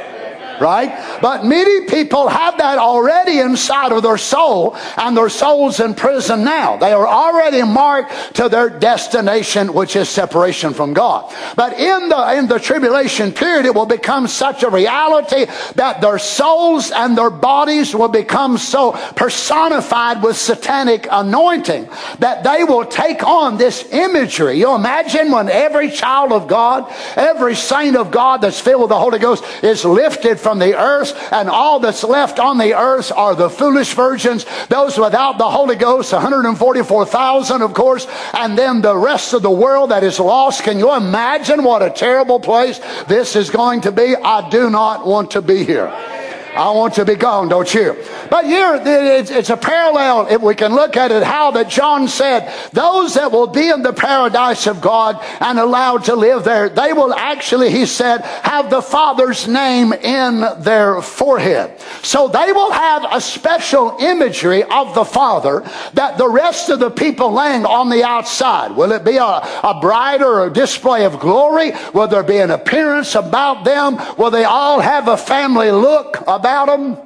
Speaker 6: Right? But many people have that already inside of their soul, and their soul's in prison now. They are already marked to their destination, which is separation from God. But in the in the tribulation period, it will become such a reality that their souls and their bodies will become so personified with satanic anointing that they will take on this imagery. You imagine when every child of God, every saint of God that's filled with the Holy Ghost is lifted from the earth, and all that's left on the earth are the foolish virgins, those without the Holy Ghost, one hundred forty-four thousand, of course, and then the rest of the world that is lost. Can you imagine what a terrible place this is going to be? I do not want to be here. I want to be gone, don't you? But here, it's a parallel, if we can look at it, how that John said, those that will be in the paradise of God and allowed to live there, they will actually, he said, have the Father's name in their forehead. So they will have a special imagery of the Father that the rest of the people laying on the outside. Will it be a, a bride or a display of glory? Will there be an appearance about them? Will they all have a family look about about them?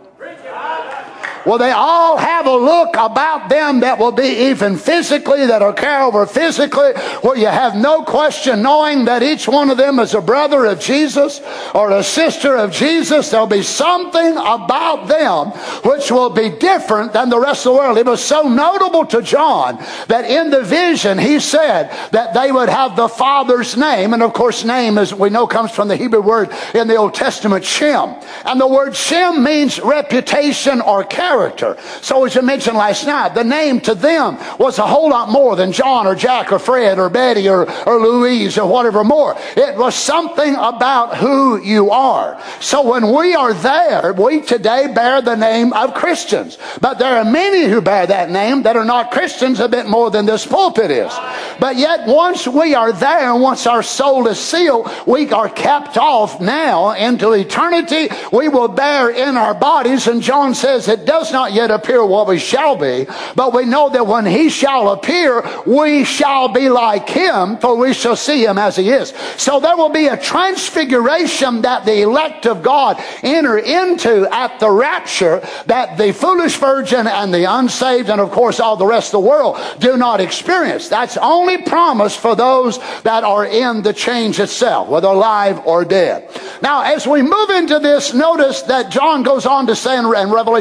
Speaker 6: Will they all have a look about them that will be even physically, that will carry over physically, where you have no question knowing that each one of them is a brother of Jesus or a sister of Jesus? There'll be something about them which will be different than the rest of the world. It was so notable to John that in the vision he said that they would have the Father's name. And of course, name, as we know, comes from the Hebrew word in the Old Testament, Shem. And the word Shem means reputation or character. Character. So as you mentioned last night, the name to them was a whole lot more than John or Jack or Fred or Betty or, or Louise or whatever more. It was something about who you are. So when we are there, we today bear the name of Christians. But there are many who bear that name that are not Christians, a bit more than this pulpit is. But yet once we are there, once our soul is sealed, we are kept off now into eternity. We will bear in our bodies, and John says it does does not yet appear what we shall be, but we know that when he shall appear, we shall be like him, for we shall see him as he is. So there will be a transfiguration that the elect of God enter into at the rapture, that the foolish virgin and the unsaved, and of course all the rest of the world, do not experience. That's only promised for those that are in the change itself, whether alive or dead. Now, as we move into this, notice that John goes on to say in Revelation twenty-two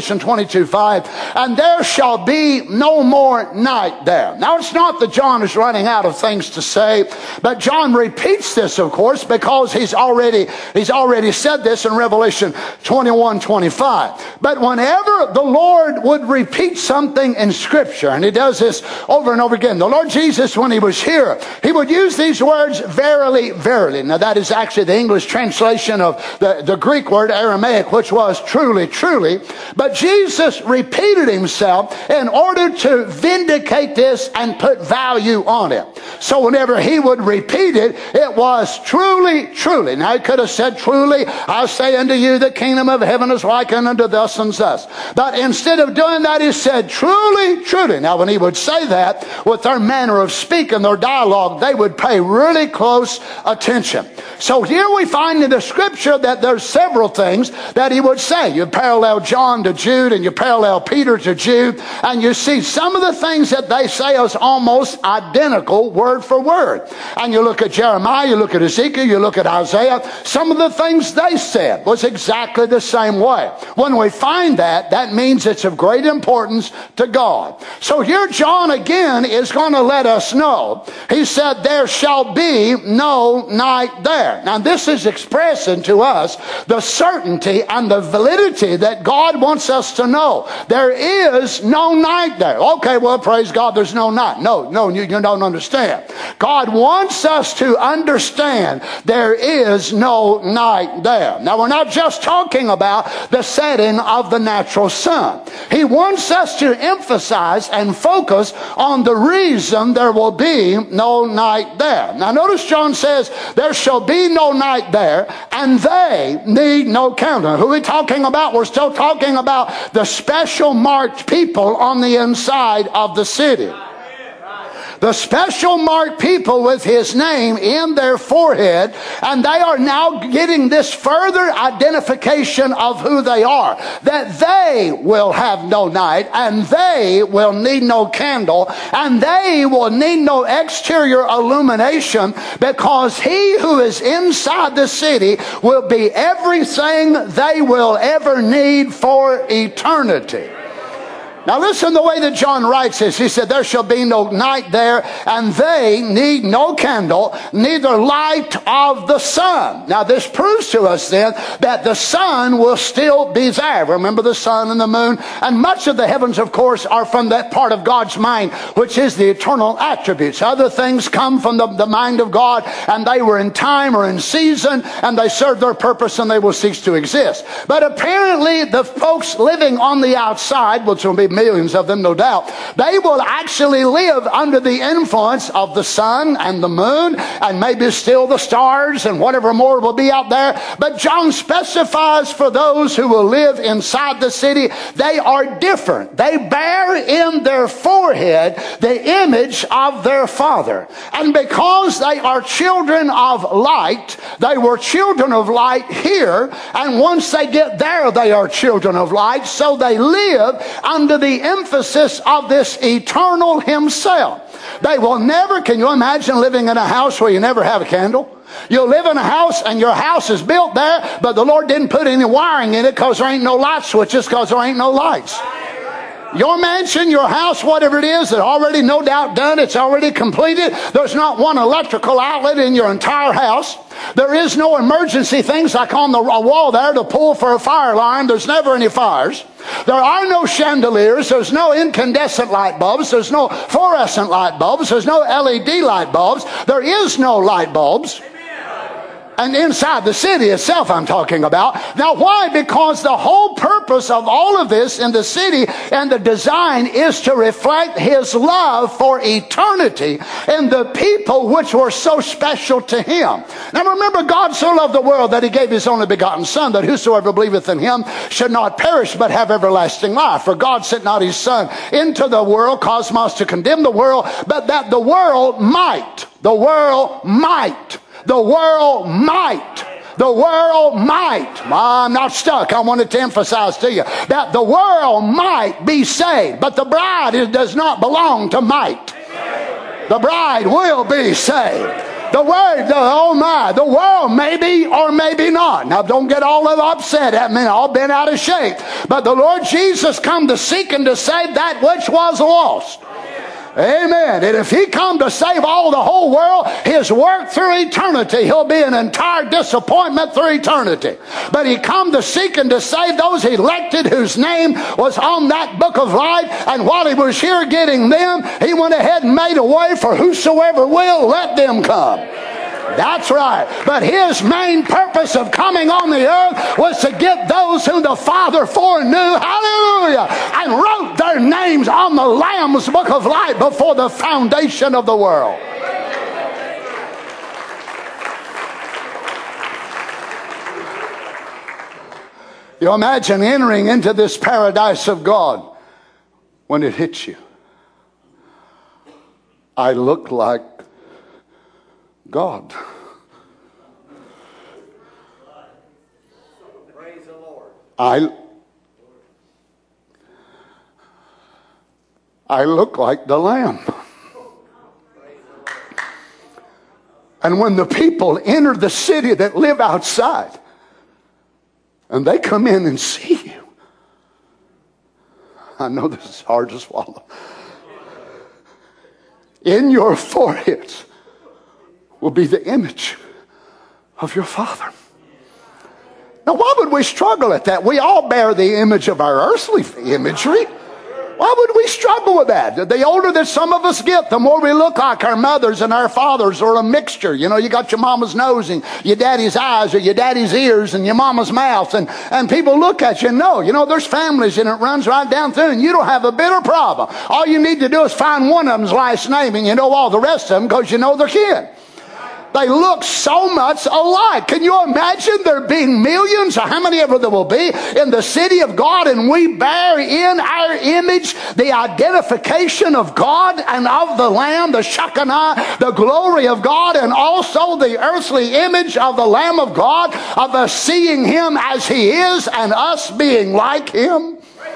Speaker 6: twenty-two five, and there shall be no more night there. Now, it's not that John is running out of things to say, but John repeats this, of course, because he's already, he's already said this in Revelation twenty-one twenty-five. But whenever the Lord would repeat something in Scripture, and he does this over and over again, the Lord Jesus, when he was here, he would use these words, verily, verily. Now, that is actually the English translation of the, the Greek word Aramaic, which was truly, truly. But Jesus repeated himself in order to vindicate this and put value on it. So whenever he would repeat it, it was truly, truly. Now, he could have said, truly, I say unto you, the kingdom of heaven is likened unto thus and thus. But instead of doing that, he said, truly, truly. Now, when he would say that, with their manner of speaking, their dialogue, they would pay really close attention. So here we find in the Scripture that there's several things that he would say. You parallel John to Jude, and you parallel Peter to Jude, and you see some of the things that they say is almost identical word for word. And you look at Jeremiah, you look at Ezekiel, you look at Isaiah, some of the things they said was exactly the same way. When we find that, that means it's of great importance to God. So here John again is going to let us know. He said, there shall be no night there. Now this is expressing to us the certainty and the validity that God wants us to know. There is no night there. Okay, well, praise God, there's no night. No, no, you, you don't understand. God wants us to understand there is no night there. Now, we're not just talking about the setting of the natural sun. He wants us to emphasize and focus on the reason there will be no night there. Now, notice John says, there shall be no night there, and they need no candle. Who are we talking about? We're still talking about the special marked people on the inside of the city. The special marked people with his name in their forehead, and they are now getting this further identification of who they are, that they will have no night, and they will need no candle, and they will need no exterior illumination, because he who is inside the city will be everything they will ever need for eternity. Now listen the way that John writes this. He said, there shall be no night there, and they need no candle, neither light of the sun. Now this proves to us then that the sun will still be there. Remember the sun and the moon, and much of the heavens, of course, are from that part of God's mind, which is the eternal attributes. Other things come from the, the mind of God, and they were in time or in season, and they serve their purpose, and they will cease to exist. But apparently the folks living on the outside, which will be millions of them, no doubt, they will actually live under the influence of the sun and the moon, and maybe still the stars and whatever more will be out there. But John specifies for those who will live inside the city, they are different. They bear in their forehead the image of their Father. And because they are children of light, they were children of light here, and once they get there, they are children of light, so they live under the emphasis of this eternal himself. They will never, can you imagine living in a house where you never have a candle? You'll live in a house and your house is built there, but the Lord didn't put any wiring in it because there ain't no light switches, because there ain't no lights. Your mansion, your house, whatever it is, that already no doubt done, it's already completed. There's not one electrical outlet in your entire house. There is no emergency things like on the wall there to pull for a fire alarm. There's never any fires. There are no chandeliers. There's no incandescent light bulbs. There's no fluorescent light bulbs. There's no L E D light bulbs. There is no light bulbs. And inside the city itself I'm talking about. Now why? Because the whole purpose of all of this in the city and the design is to reflect his love for eternity and the people which were so special to him. Now remember, God so loved the world that he gave his only begotten Son, that whosoever believeth in him should not perish but have everlasting life. For God sent not his Son into the world, cosmos, to condemn the world, but that the world might, the world might, the world might, the world might, I'm not stuck, I wanted to emphasize to you, that the world might be saved. But the bride does not belong to might. The bride will be saved. The word, the, oh my, the world maybe or maybe not. Now don't get all upset at me, all bent out of shape. But the Lord Jesus come to seek and to save that which was lost. Amen. And if he come to save all the whole world, his work through eternity, he'll be an entire disappointment through eternity. But he come to seek and to save those elected whose name was on that book of life. And while he was here getting them, he went ahead and made a way for whosoever will, let them come. That's right. But his main purpose of coming on the earth was to get those whom the Father foreknew, hallelujah, and wrote their names on the Lamb's book of life before the foundation of the world. You imagine entering into this paradise of God when it hits you. I look like God.
Speaker 1: Praise the Lord.
Speaker 6: I, I look like the Lamb. And when the people enter the city that live outside, and they come in and see you, I know this is hard to swallow. In your foreheads will be the image of your Father. Now, why would we struggle at that? We all bear the image of our earthly imagery. Why would we struggle with that? The older that some of us get, the more we look like our mothers and our fathers, or a mixture. You know, you got your mama's nose and your daddy's eyes, or your daddy's ears and your mama's mouth, and, and people look at you and know, you know, there's families and it runs right down through, and you don't have a bitter problem. All you need to do is find one of them's last name, and you know all the rest of them because you know their kid. They look so much alike. Can you imagine there being millions, or how many ever there will be, in the city of God, and we bear in our image the identification of God and of the Lamb, the Shekinah, the glory of God, and also the earthly image of the Lamb of God, of us seeing him as he is and us being like him?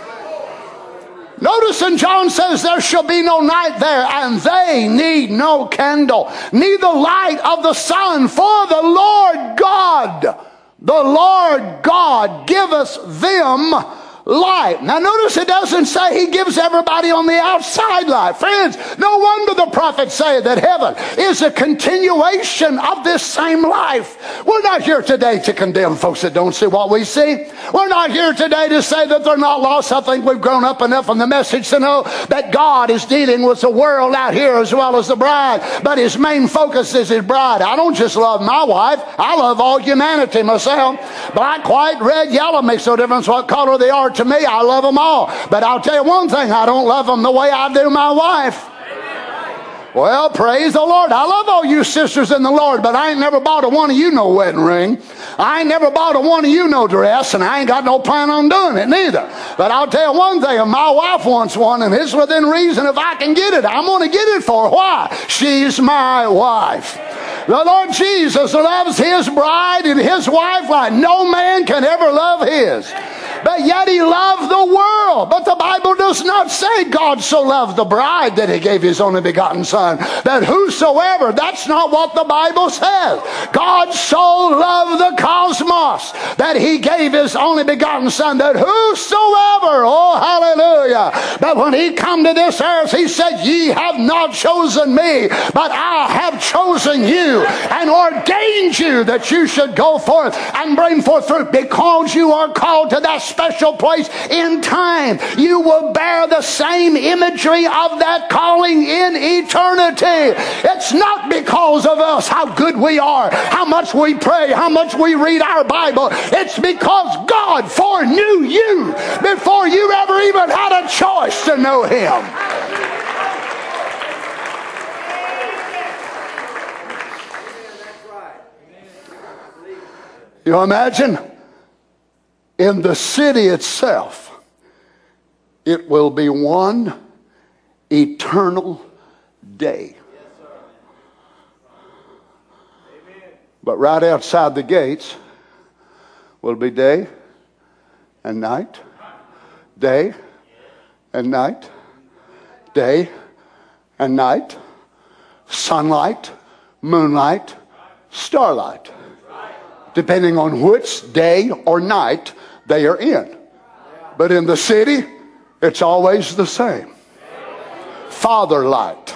Speaker 6: Notice, and John says, there shall be no night there, and they need no candle, neither light of the sun, for the Lord God, the Lord God giveth them light. Now notice it doesn't say he gives everybody on the outside light. Friends, no wonder the prophets say that heaven is a continuation of this same life. We're not here today to condemn folks that don't see what we see. We're not here today to say that they're not lost. I think we've grown up enough in the message to know that God is dealing with the world out here as well as the bride, but his main focus is his bride. I don't just love my wife, I love all humanity myself. Black, white, red, yellow, makes no difference what color they are to me. I love them all. But I'll tell you one thing, I don't love them the way I do my wife. Well, praise the Lord. I love all you sisters in the Lord, but I ain't never bought a one of you no wedding ring. I ain't never bought a one of you no dress, and I ain't got no plan on doing it neither. But I'll tell you one thing, if my wife wants one, and it's within reason, if I can get it, I'm going to get it for her. Why? She's my wife. The Lord Jesus loves his bride and his wife like no man can ever love his. But yet he loved the world. But the Bible does not say God so loved the bride that he gave his only begotten son, that whosoever, that's not what the Bible says. God so loved the cosmos that he gave his only begotten son, that whosoever, oh hallelujah. But when he come to this earth, he said, ye have not chosen me, but I have chosen you and ordained you that you should go forth and bring forth fruit, because you are called to that special place in time. You will bear the same imagery of that calling in eternity. It's not because of us, how good we are, how much we pray, how much we read our Bible. It's because God foreknew you before you ever even had a choice to know him. You imagine? In the city itself, it will be one eternal day. But right outside the gates will be day and night, day and night, day and night, sunlight, moonlight, starlight, depending on which day or night they are in. But in the city, it's always the same. Father light.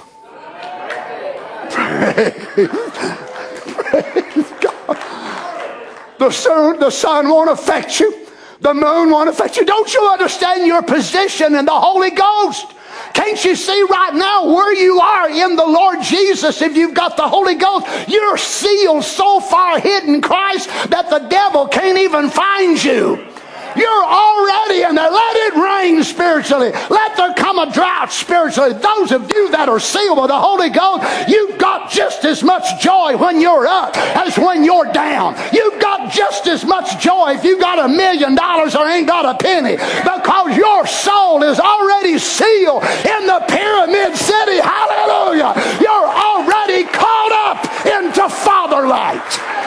Speaker 6: Praise, praise God. The sun, the sun won't affect you. The moon won't affect you. Don't you understand your position in the Holy Ghost? Can't you see right now where you are in the Lord Jesus? If you've got the Holy Ghost, you're sealed so far hid in Christ that the devil can't even find you. You're already in there. Let it rain spiritually. Let there come a drought spiritually. Those of you that are sealed with the Holy Ghost, you've got just as much joy when you're up as when you're down. You've got just as much joy if you've got a million dollars or ain't got a penny, because your soul is already sealed in the pyramid city. Hallelujah. You're already caught up into Father light.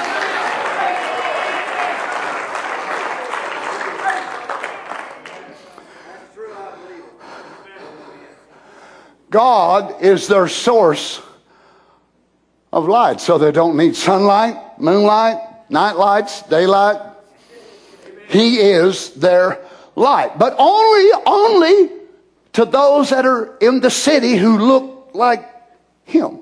Speaker 6: God is their source of light. So they don't need sunlight, moonlight, night lights, daylight. He is their light. But only, only to those that are in the city who look like Him.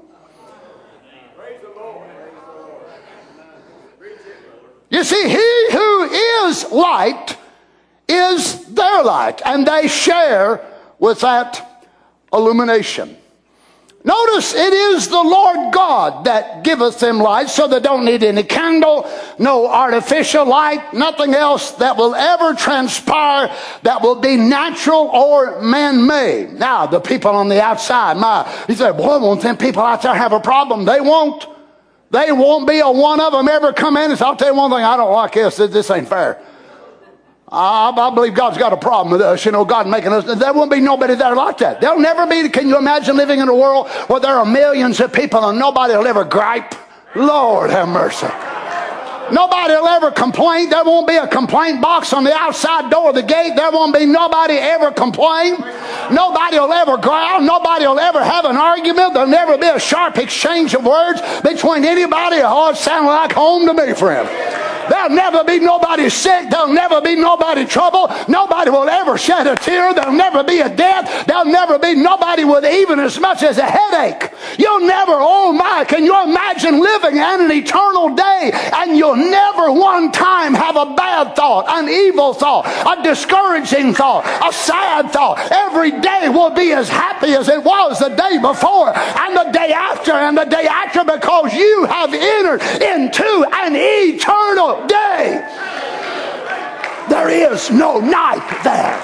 Speaker 6: You see, He who is light is their light, and they share with that illumination. Notice it is the Lord God that giveth them light, so they don't need any candle, no artificial light, nothing else that will ever transpire that will be natural or man-made. Now, the people on the outside, my, he said, boy, won't them people out there have a problem? They won't. They won't be a one of them ever come in and say, I'll tell you one thing, I don't like this. This ain't fair. I, I believe God's got a problem with us. You know, God making us. There won't be nobody there like that. There'll never be. Can you imagine living in a world where there are millions of people and nobody will ever gripe? Lord have mercy. Nobody will ever complain. There won't be a complaint box on the outside door of the gate. There won't be nobody ever complain. Nobody will ever growl. Nobody will ever have an argument. There'll never be a sharp exchange of words between anybody. Oh, it sounds like home to me, friend. There'll never be nobody sick. There'll never be nobody trouble. Nobody will ever shed a tear. There'll never be a death. There'll never be nobody with even as much as a headache. You'll never, oh my, can you imagine living in an eternal day and you'll never one time have a bad thought, an evil thought, a discouraging thought, a sad thought. Every day will be as happy as it was the day before and the day after and the day after, because you have entered into an eternal day. There is no night there.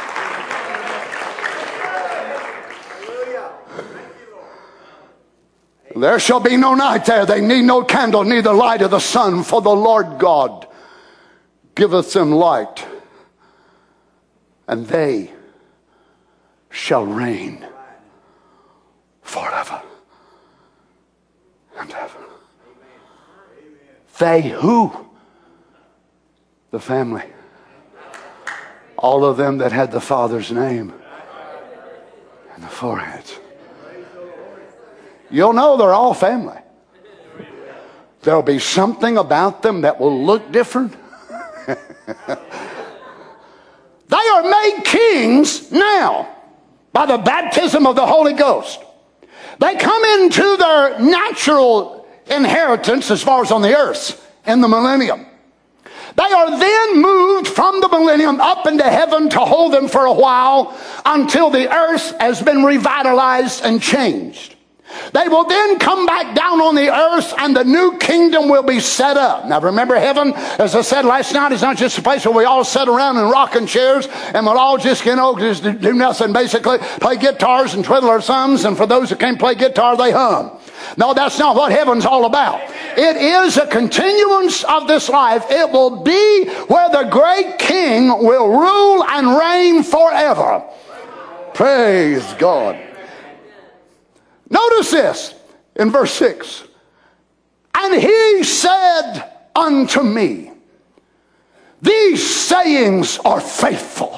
Speaker 6: There shall be no night there. They need no candle, neither light of the sun, for the Lord God giveth them light, and they shall reign forever and ever. They who? The family. All of them that had the Father's name in the foreheads. You'll know they're all family. There'll be something about them that will look different. They are made kings now by the baptism of the Holy Ghost. They come into their natural inheritance as far as on the earth in the millennium. They are then moved from the millennium up into heaven to hold them for a while until the earth has been revitalized and changed. They will then come back down on the earth and the new kingdom will be set up. Now remember, heaven, as I said last night, is not just a place where we all sit around in rocking chairs and we'll all just, you know, just do nothing, basically play guitars and twiddle our thumbs, and for those who can't play guitar, they hum. No, that's not what heaven's all about. It is a continuance of this life. It will be where the great King will rule and reign forever. Praise God. Notice this in verse six. And he said unto me, these sayings are faithful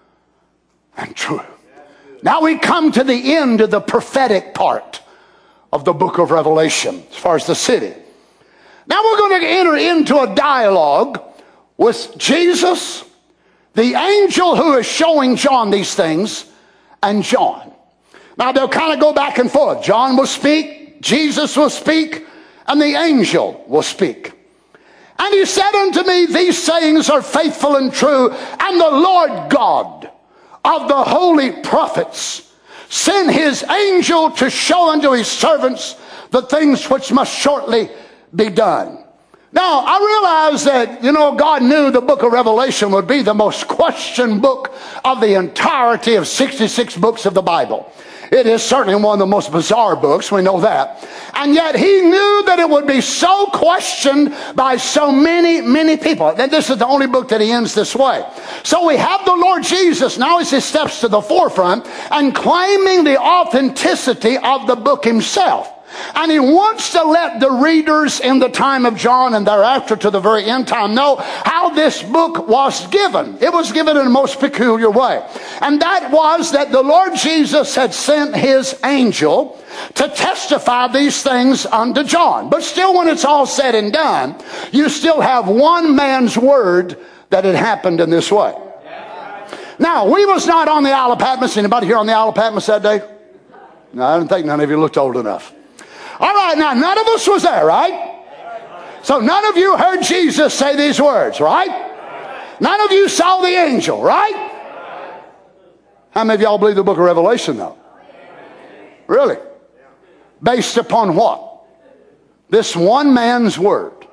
Speaker 6: and true. Now we come to the end of the prophetic part of the book of Revelation, as far as the city. Now we're going to enter into a dialogue with Jesus, the angel who is showing John these things, and John. Now they'll kind of go back and forth. John will speak, Jesus will speak, and the angel will speak. And he said unto me, these sayings are faithful and true, and the Lord God of the holy prophets sent his angel to show unto his servants the things which must shortly be done. Now, I realize that, you know, God knew the book of Revelation would be the most questioned book of the entirety of sixty-six books of the Bible. It is certainly one of the most bizarre books, we know that. And yet he knew that it would be so questioned by so many, many people. And this is the only book that he ends this way. So we have the Lord Jesus now as he steps to the forefront and claiming the authenticity of the book himself. And he wants to let the readers in the time of John and thereafter to the very end time know how this book was given. It was given in a most peculiar way. And that was that the Lord Jesus had sent his angel to testify these things unto John. But still, when it's all said and done, you still have one man's word that it happened in this way. Now, we was not on the Isle of Patmos. Anybody here on the Isle of Patmos that day? No, I don't think none of you looked old enough. All right, now none of us was there, right? So none of you heard Jesus say these words, right? None of you saw the angel, right? How many of y'all believe the book of Revelation, though? Really? Based upon what? This one man's word.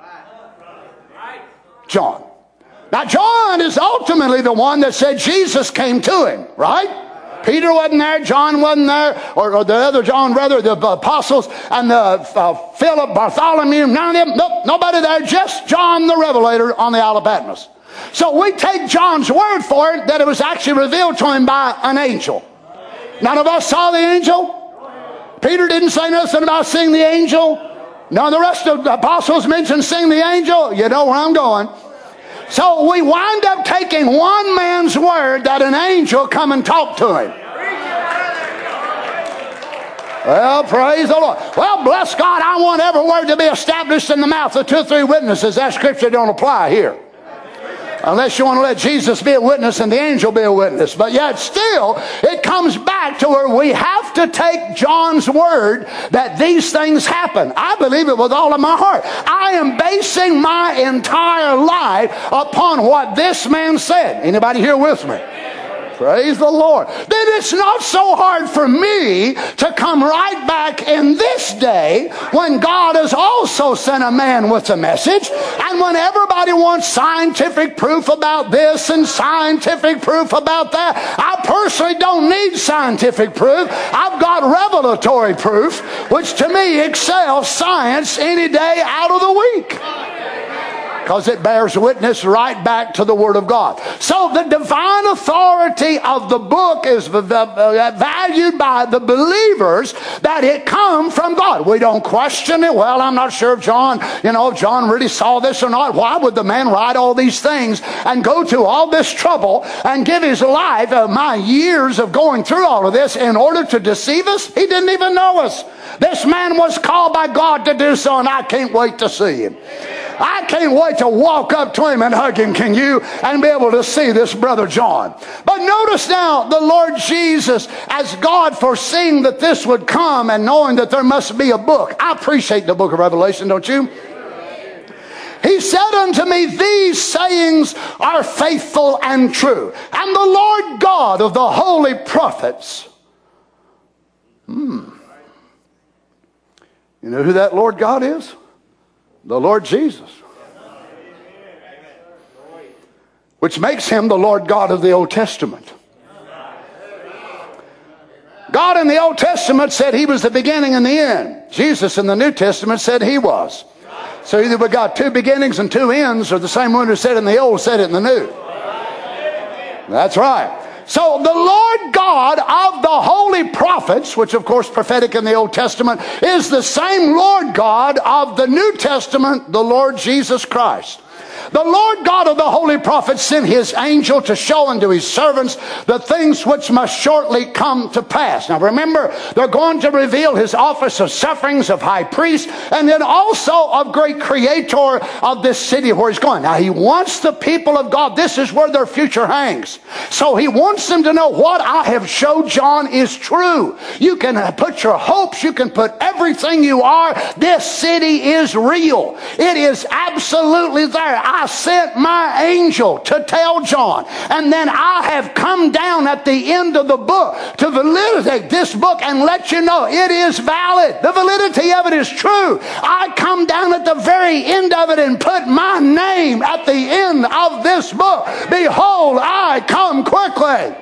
Speaker 6: John. Now, John is ultimately the one that said Jesus came to him, right? Peter wasn't there, John wasn't there, or, or the other John, rather, the apostles, and the uh, Philip, Bartholomew, none of them, nope, nobody there, just John the Revelator on the Isle of Patmos. So we take John's word for it that it was actually revealed to him by an angel. None of us saw the angel. Peter didn't say nothing about seeing the angel. None of the rest of the apostles mentioned seeing the angel. You know where I'm going. So we wind up taking one man's word that an angel come and talk to him. Well, praise the Lord. Well, bless God, I want every word to be established in the mouth of two or three witnesses. That scripture don't apply here. Unless you want to let Jesus be a witness and the angel be a witness. But yet still, it comes back to where we have to take John's word that these things happen. I believe it with all of my heart. I am basing my entire life upon what this man said. Anybody here with me? Praise the Lord. Then it's not so hard for me to come right back in this day when God has also sent a man with a message, and when everybody wants scientific proof about this and scientific proof about that. I personally don't need scientific proof. I've got revelatory proof, which to me excels science any day out of the week, because it bears witness right back to the Word of God. So the divine authority of the book is valued by the believers that it come from God. We don't question it. Well, I'm not sure if John, you know, if John really saw this or not. Why would the man write all these things and go to all this trouble and give his life, uh, my years of going through all of this in order to deceive us? He didn't even know us. This man was called by God to do so, and I can't wait to see him. I can't wait to walk up to him and hug him, can you? And be able to see this brother John. But notice now, the Lord Jesus, as God foreseeing that this would come and knowing that there must be a book. I appreciate the book of Revelation, don't you? He said unto me, these sayings are faithful and true. And the Lord God of the holy prophets. Hmm. You know who that Lord God is? The Lord Jesus. Which makes him the Lord God of the Old Testament. God in the Old Testament said he was the beginning and the end. Jesus in the New Testament said he was. So either we got two beginnings and two ends, or the same one who said it in the Old said it in the New. That's right. So the Lord God of the holy prophets, which of course prophetic in the Old Testament, is the same Lord God of the New Testament, the Lord Jesus Christ. The Lord God of the holy prophets sent his angel to show unto his servants the things which must shortly come to pass. Now remember, they're going to reveal his office of sufferings of high priest, and then also of great creator of this city where he's going. Now he wants the people of God, this is where their future hangs. So he wants them to know what I have showed John is true. You can put your hopes, you can put everything you are. This city is real. It is absolutely there. I sent my angel to tell John, and then I have come down at the end of the book to validate this book and let you know it is valid. The validity of it is true. I come down at the very end of it and put my name at the end of this book. Behold, I come quickly.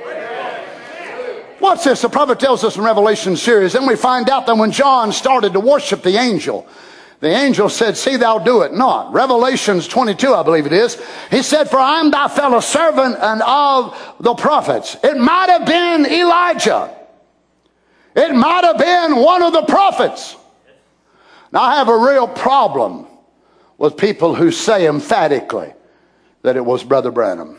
Speaker 6: What's this? The prophet tells us in Revelation series. Then we find out that when John started to worship the angel, the angel said, see thou do it not. Revelations twenty-two, I believe it is. He said, for I am thy fellow servant and of the prophets. It might have been Elijah. It might have been one of the prophets. Now I have a real problem with people who say emphatically that it was Brother Branham.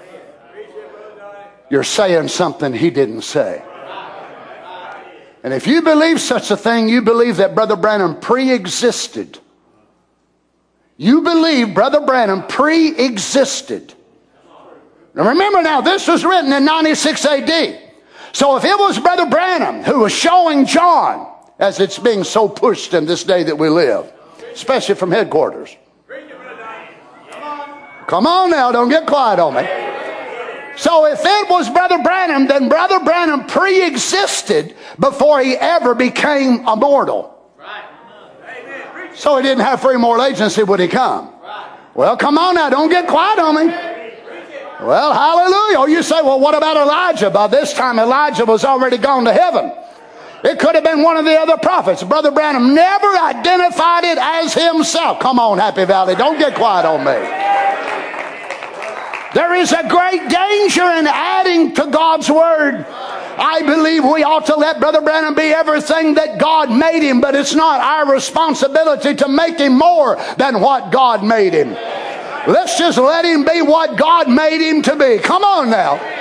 Speaker 6: You're saying something he didn't say. And if you believe such a thing, you believe that Brother Branham pre-existed. You believe Brother Branham pre-existed. Now remember now, this was written in ninety-six A D. So if it was Brother Branham who was showing John, as it's being so pushed in this day that we live, especially from headquarters. Come on now, don't get quiet on me. So if it was Brother Branham, then Brother Branham pre-existed before he ever became immortal. So he didn't have free moral agency when he come. Well, come on now, don't get quiet on me. Well, hallelujah. Oh, you say, well, what about Elijah? By this time, Elijah was already gone to heaven. It could have been one of the other prophets. Brother Branham never identified it as himself. Come on, Happy Valley, don't get quiet on me. There is a great danger in adding to God's word. I believe we ought to let Brother Branham be everything that God made him, but it's not our responsibility to make him more than what God made him. Let's just let him be what God made him to be. Come on now.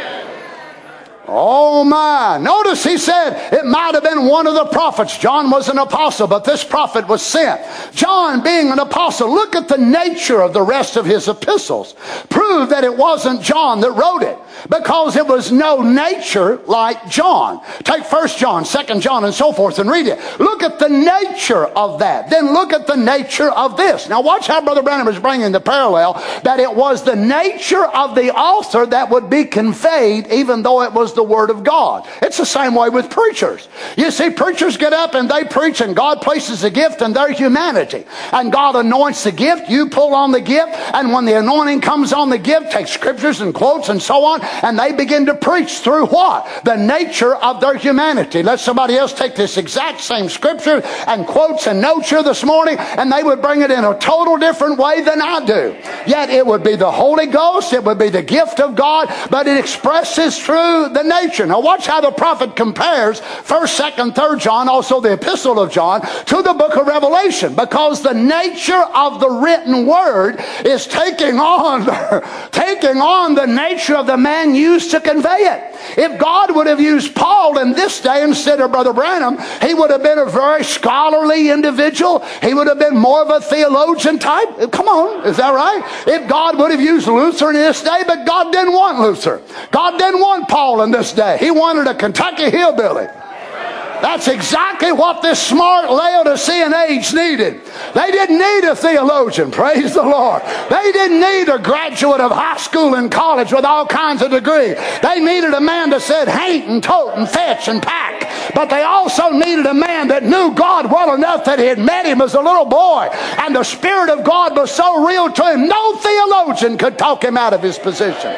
Speaker 6: Oh my. Notice he said it might have been one of the prophets. John was an apostle, but this prophet was sent. John being an apostle, look at the nature of the rest of his epistles. Prove that it wasn't John that wrote it, because it was no nature like John. Take First John, Second John, and so forth and read it. Look at the nature of that. Then look at the nature of this. Now watch how Brother Branham is bringing the parallel that it was the nature of the author that would be conveyed even though it was the Word of God. It's the same way with preachers. You see, preachers get up and they preach, and God places a gift in their humanity. And God anoints the gift, you pull on the gift, and when the anointing comes on the gift, take scriptures and quotes and so on, and they begin to preach through what? The nature of their humanity. Let somebody else take this exact same scripture and quotes and notes here this morning, and they would bring it in a total different way than I do. Yet it would be the Holy Ghost, it would be the gift of God, but it expresses through the nature. Now watch how the prophet compares first, second, third John, also the epistle of John, to the book of Revelation, because the nature of the written word is taking on taking on the nature of the man used to convey it. If God would have used Paul in this day instead of Brother Branham, he would have been a very scholarly individual. He would have been more of a theologian type. Come on, is that right? If God would have used Luther in this day, but God didn't want Luther. God didn't want Paul in this day. He wanted a Kentucky hillbilly. That's exactly what this smart Laodicean age needed. They didn't need a theologian, praise the Lord. They didn't need a graduate of high school and college with all kinds of degrees. They needed a man that said haint and tote and fetch and pack. But they also needed a man that knew God well enough that he had met him as a little boy, and the Spirit of God was so real to him, no theologian could talk him out of his position.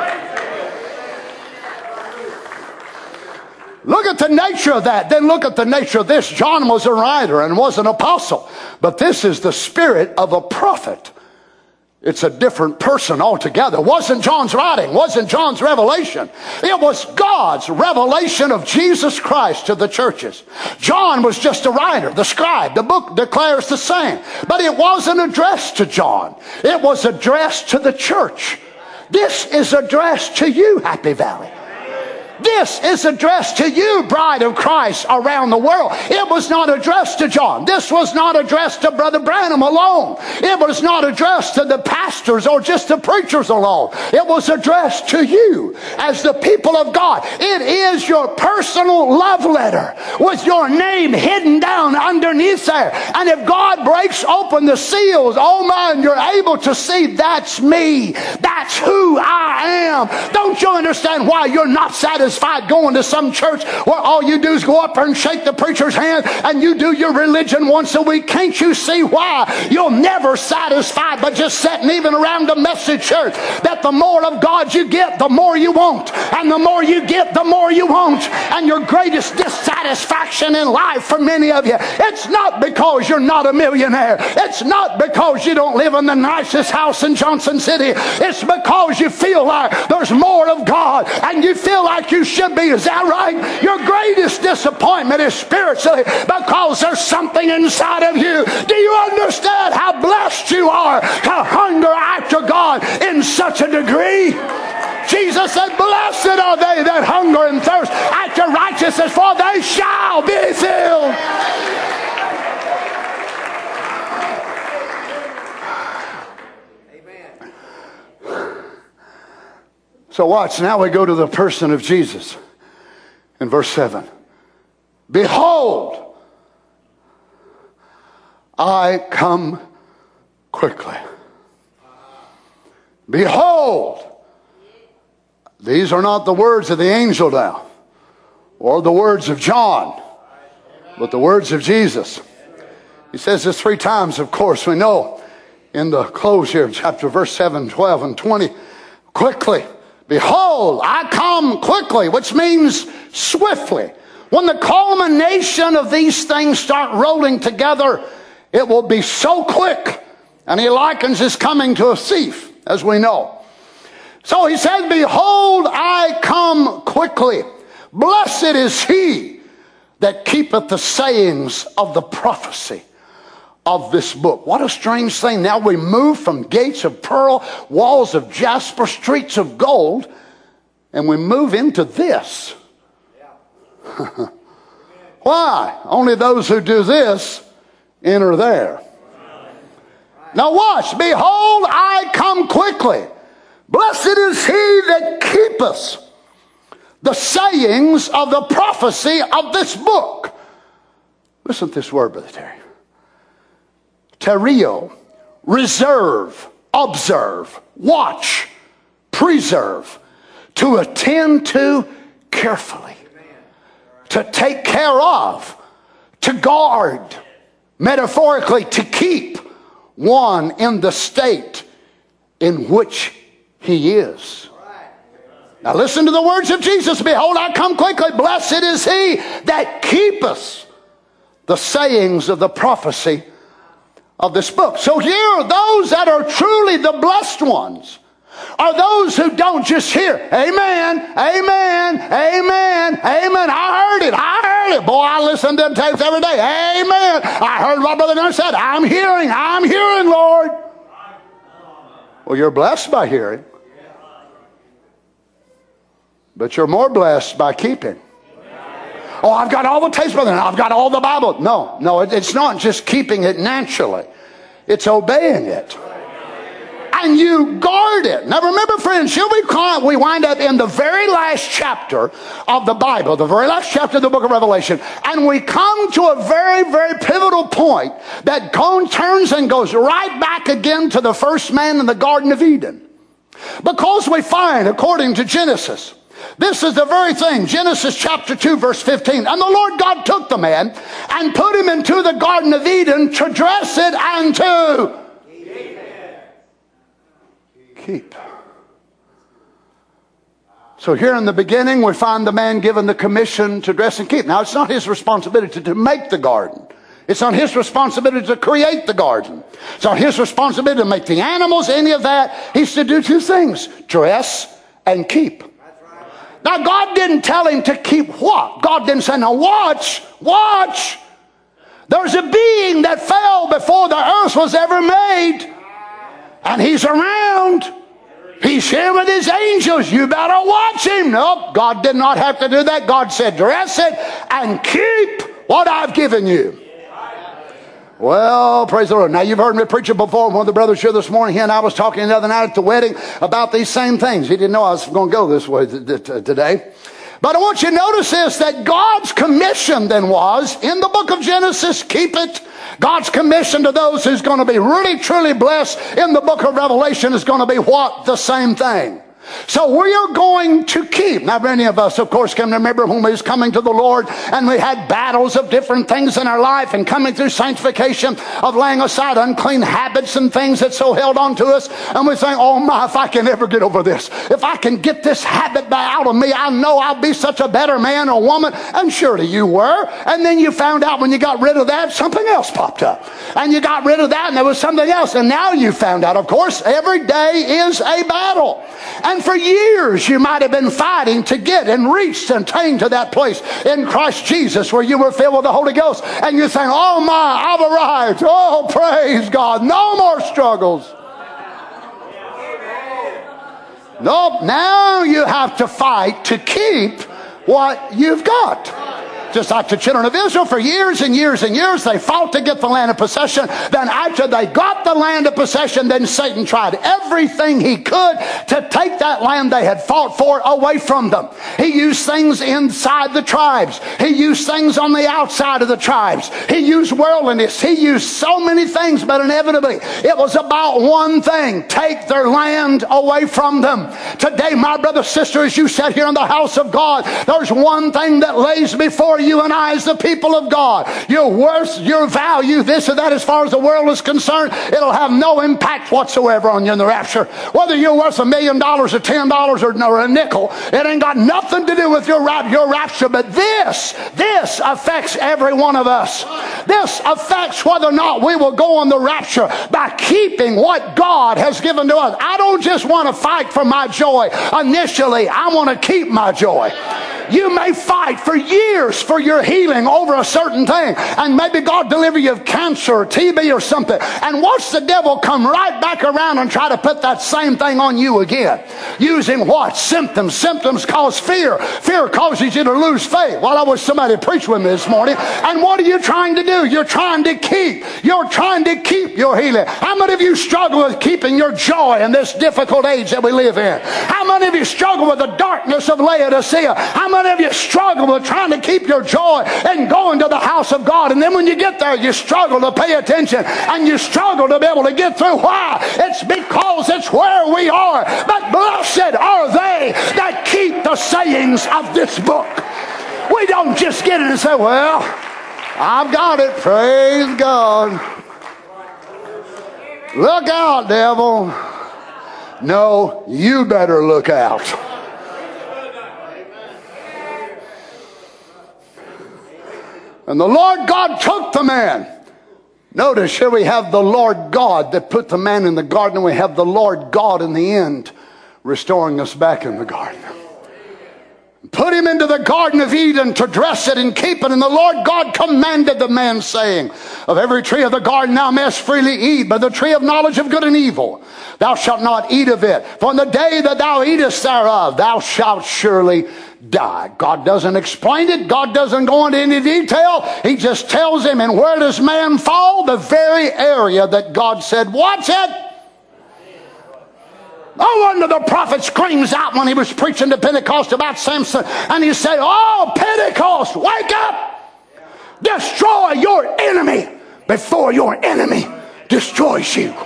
Speaker 6: Look at the nature of that. Then look at the nature of this. John was a writer and was an apostle. But this is the spirit of a prophet. It's a different person altogether. It wasn't John's writing, wasn't John's revelation. It was God's revelation of Jesus Christ to the churches. John was just a writer, the scribe. The book declares the same. But it wasn't addressed to John. It was addressed to the church. This is addressed to you, Happy Valley. This is addressed to you, bride of Christ, around the world. It was not addressed to John. This was not addressed to Brother Branham alone. It was not addressed to the pastors or just the preachers alone. It was addressed to you as the people of God. It is your personal love letter with your name hidden down underneath there. And if God breaks open the seals, oh man, you're able to see that's me. That's who I am. Don't you understand why you're not satisfied going to some church where all you do is go up there and shake the preacher's hand and you do your religion once a week? Can't you see why you'll never satisfied but just sitting even around the message church? That the more of God you get, the more you want, and the more you get, the more you want. And your greatest dissatisfaction in life for many of you, it's not because you're not a millionaire. It's not because you don't live in the nicest house in Johnson City. It's because you feel like there's more of God and you feel like you should be. Is that right? Your greatest disappointment is spiritually because there's something inside of you. Do you understand how blessed you are to hunger after God in such a degree? Jesus said, blessed are they that hunger and thirst after righteousness, for they shall be filled. So watch, now we go to the person of Jesus in verse seven. Behold, I come quickly. Behold, these are not the words of the angel now, or the words of John, but the words of Jesus. He says this three times, of course, we know in the close here of chapter verse seven, twelve, and twenty. Quickly. Behold, I come quickly, which means swiftly. When the culmination of these things start rolling together, it will be so quick. And he likens his coming to a thief, as we know. So he said, behold, I come quickly. Blessed is he that keepeth the sayings of the prophecy of this book. What a strange thing. Now we move from gates of pearl, walls of jasper, streets of gold, and we move into this. Why? Only those who do this enter there. Now watch. Behold, I come quickly. Blessed is he that keepeth the sayings of the prophecy of this book. Listen to this word, Brother Terry. Terio, reserve, observe, watch, preserve, to attend to carefully, to take care of, to guard, metaphorically to keep one in the state in which he is. Now listen to the words of Jesus. Behold, I come quickly. Blessed is he that keepeth the sayings of the prophecy of this book. So here, those that are truly the blessed ones are those who don't just hear, amen, amen, amen, amen. I heard it, I heard it. Boy, I listen to them tapes every day. Amen. I heard what Brother Nurse said. I'm hearing, I'm hearing, Lord. Well, you're blessed by hearing. But you're more blessed by keeping. Oh, I've got all the tapes, brother. I've got all the Bible. No, no, it's not just keeping it naturally. It's obeying it. And you guard it. Now remember, friends, here we, we wind up in the very last chapter of the Bible, the very last chapter of the book of Revelation, and we come to a very, very pivotal point that Cone turns and goes right back again to the first man in the Garden of Eden. Because we find, according to Genesis, this is the very thing, Genesis chapter two, verse fifteen. And the Lord God took the man and put him into the Garden of Eden to dress it and to keep. So here in the beginning, we find the man given the commission to dress and keep. Now, it's not his responsibility to make the garden. It's not his responsibility to create the garden. It's not his responsibility to make the animals, any of that. He's to do two things: dress and keep. Now, God didn't tell him to keep what? God didn't say, now watch, watch. There's a being that fell before the earth was ever made. And he's around. He's here with his angels. You better watch him. Nope, God did not have to do that. God said, dress it and keep what I've given you. Well, praise the Lord. Now, you've heard me preach it before. One of the brothers here this morning, he and I was talking the other night at the wedding about these same things. He didn't know I was going to go this way today. But I want you to notice this, that God's commission then was, in the book of Genesis, keep it. God's commission to those who's going to be really, truly blessed in the book of Revelation is going to be what? The same thing. So we are going to keep. Now, many of us, of course, can remember when we was coming to the Lord and we had battles of different things in our life and coming through sanctification of laying aside unclean habits and things that so held on to us. And we think, oh my, if I can ever get over this, if I can get this habit out of me, I know I'll be such a better man or woman. And surely you were. And then you found out when you got rid of that, something else popped up. And you got rid of that and there was something else. And now you found out, of course, every day is a battle. And for years you might have been fighting to get and reach and attain to that place in Christ Jesus where you were filled with the Holy Ghost. And you're saying, oh my, I've arrived. Oh, praise God. No more struggles. Nope. Now you have to fight to keep what you've got. Just like the children of Israel, for years and years and years, they fought to get the land of possession. Then after they got the land of possession, then Satan tried everything he could to take that land they had fought for away from them. He used things inside the tribes. He used things on the outside of the tribes. He used worldliness. He used so many things, but inevitably it was about one thing: take their land away from them. Today, my brother, sister, as you sit here in the house of God, there's one thing that lays before you. You and I as the people of God. Your worth, your value, this or that, as far as the world is concerned, it'll have no impact whatsoever on you in the rapture. Whether you're worth a million dollars or ten dollars or a nickel, it ain't got nothing to do with your, your rapture. But this, this affects every one of us. This affects whether or not we will go on the rapture by keeping what God has given to us. I don't just want to fight for my joy initially. I want to keep my joy. You may fight for years for your healing over a certain thing, and maybe God deliver you of cancer or T B or something, and watch the devil come right back around and try to put that same thing on you again. Using what? Symptoms. Symptoms cause fear. Fear causes you to lose faith. Well, I wish somebody preached with me this morning. And what are you trying to do? You're trying to keep. You're trying to keep your healing. How many of you struggle with keeping your joy in this difficult age that we live in? How many of you struggle with the darkness of Laodicea? How many of you struggle with trying to keep your joy and going to the house of God, and then when you get there you struggle to pay attention and you struggle to be able to get through? Why? It's because it's where we are. But blessed are they that keep the sayings of this book. We don't just get it and say, well, I've got it, praise God. Look out, devil. No, you better look out. And the Lord God took the man. Notice here we have the Lord God that put the man in the garden. We have the Lord God in the end restoring us back in the garden. Put him into the Garden of Eden to dress it and keep it. And the Lord God commanded the man, saying, of every tree of the garden thou mayest freely eat, but the tree of knowledge of good and evil thou shalt not eat of it. For in the day that thou eatest thereof thou shalt surely die. God doesn't explain it. God doesn't go into any detail. He just tells him. And where does man fall? The very area that God said, watch it. No wonder the prophet screams out when he was preaching to Pentecost about Samson, and he said, oh, Pentecost, wake up! Destroy your enemy before your enemy destroys you.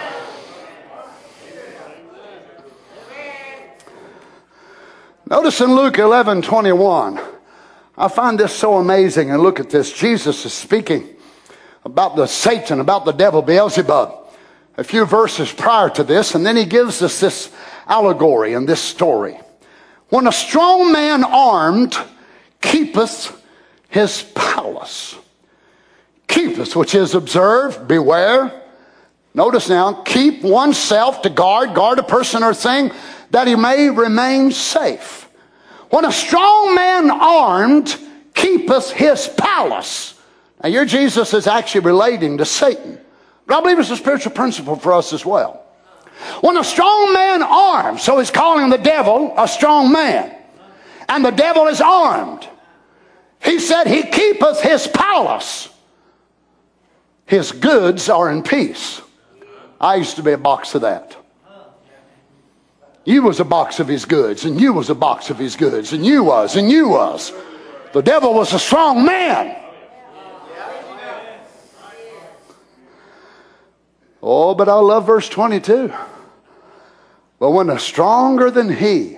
Speaker 6: Notice in Luke eleven twenty-one, I find this so amazing. And look at this. Jesus is speaking about the Satan, about the devil Beelzebub, a few verses prior to this, and then he gives us this allegory and this story. When a strong man armed keepeth his palace,
Speaker 7: keepeth, which is observe, beware. Notice now, keep oneself to guard, guard a person or thing, that he may remain safe. When a strong man armed keepeth his palace. Now your Jesus is actually relating to Satan. But I believe it's a spiritual principle for us as well. When a strong man armed, so he's calling the devil a strong man. And the devil is armed. He said he keepeth his palace. His goods are in peace. I used to be a box of that. You was a box of his goods, and you was a box of his goods, and you was, and you was. The devil was a strong man. Oh, but I love verse twenty-two. But when a stronger than he.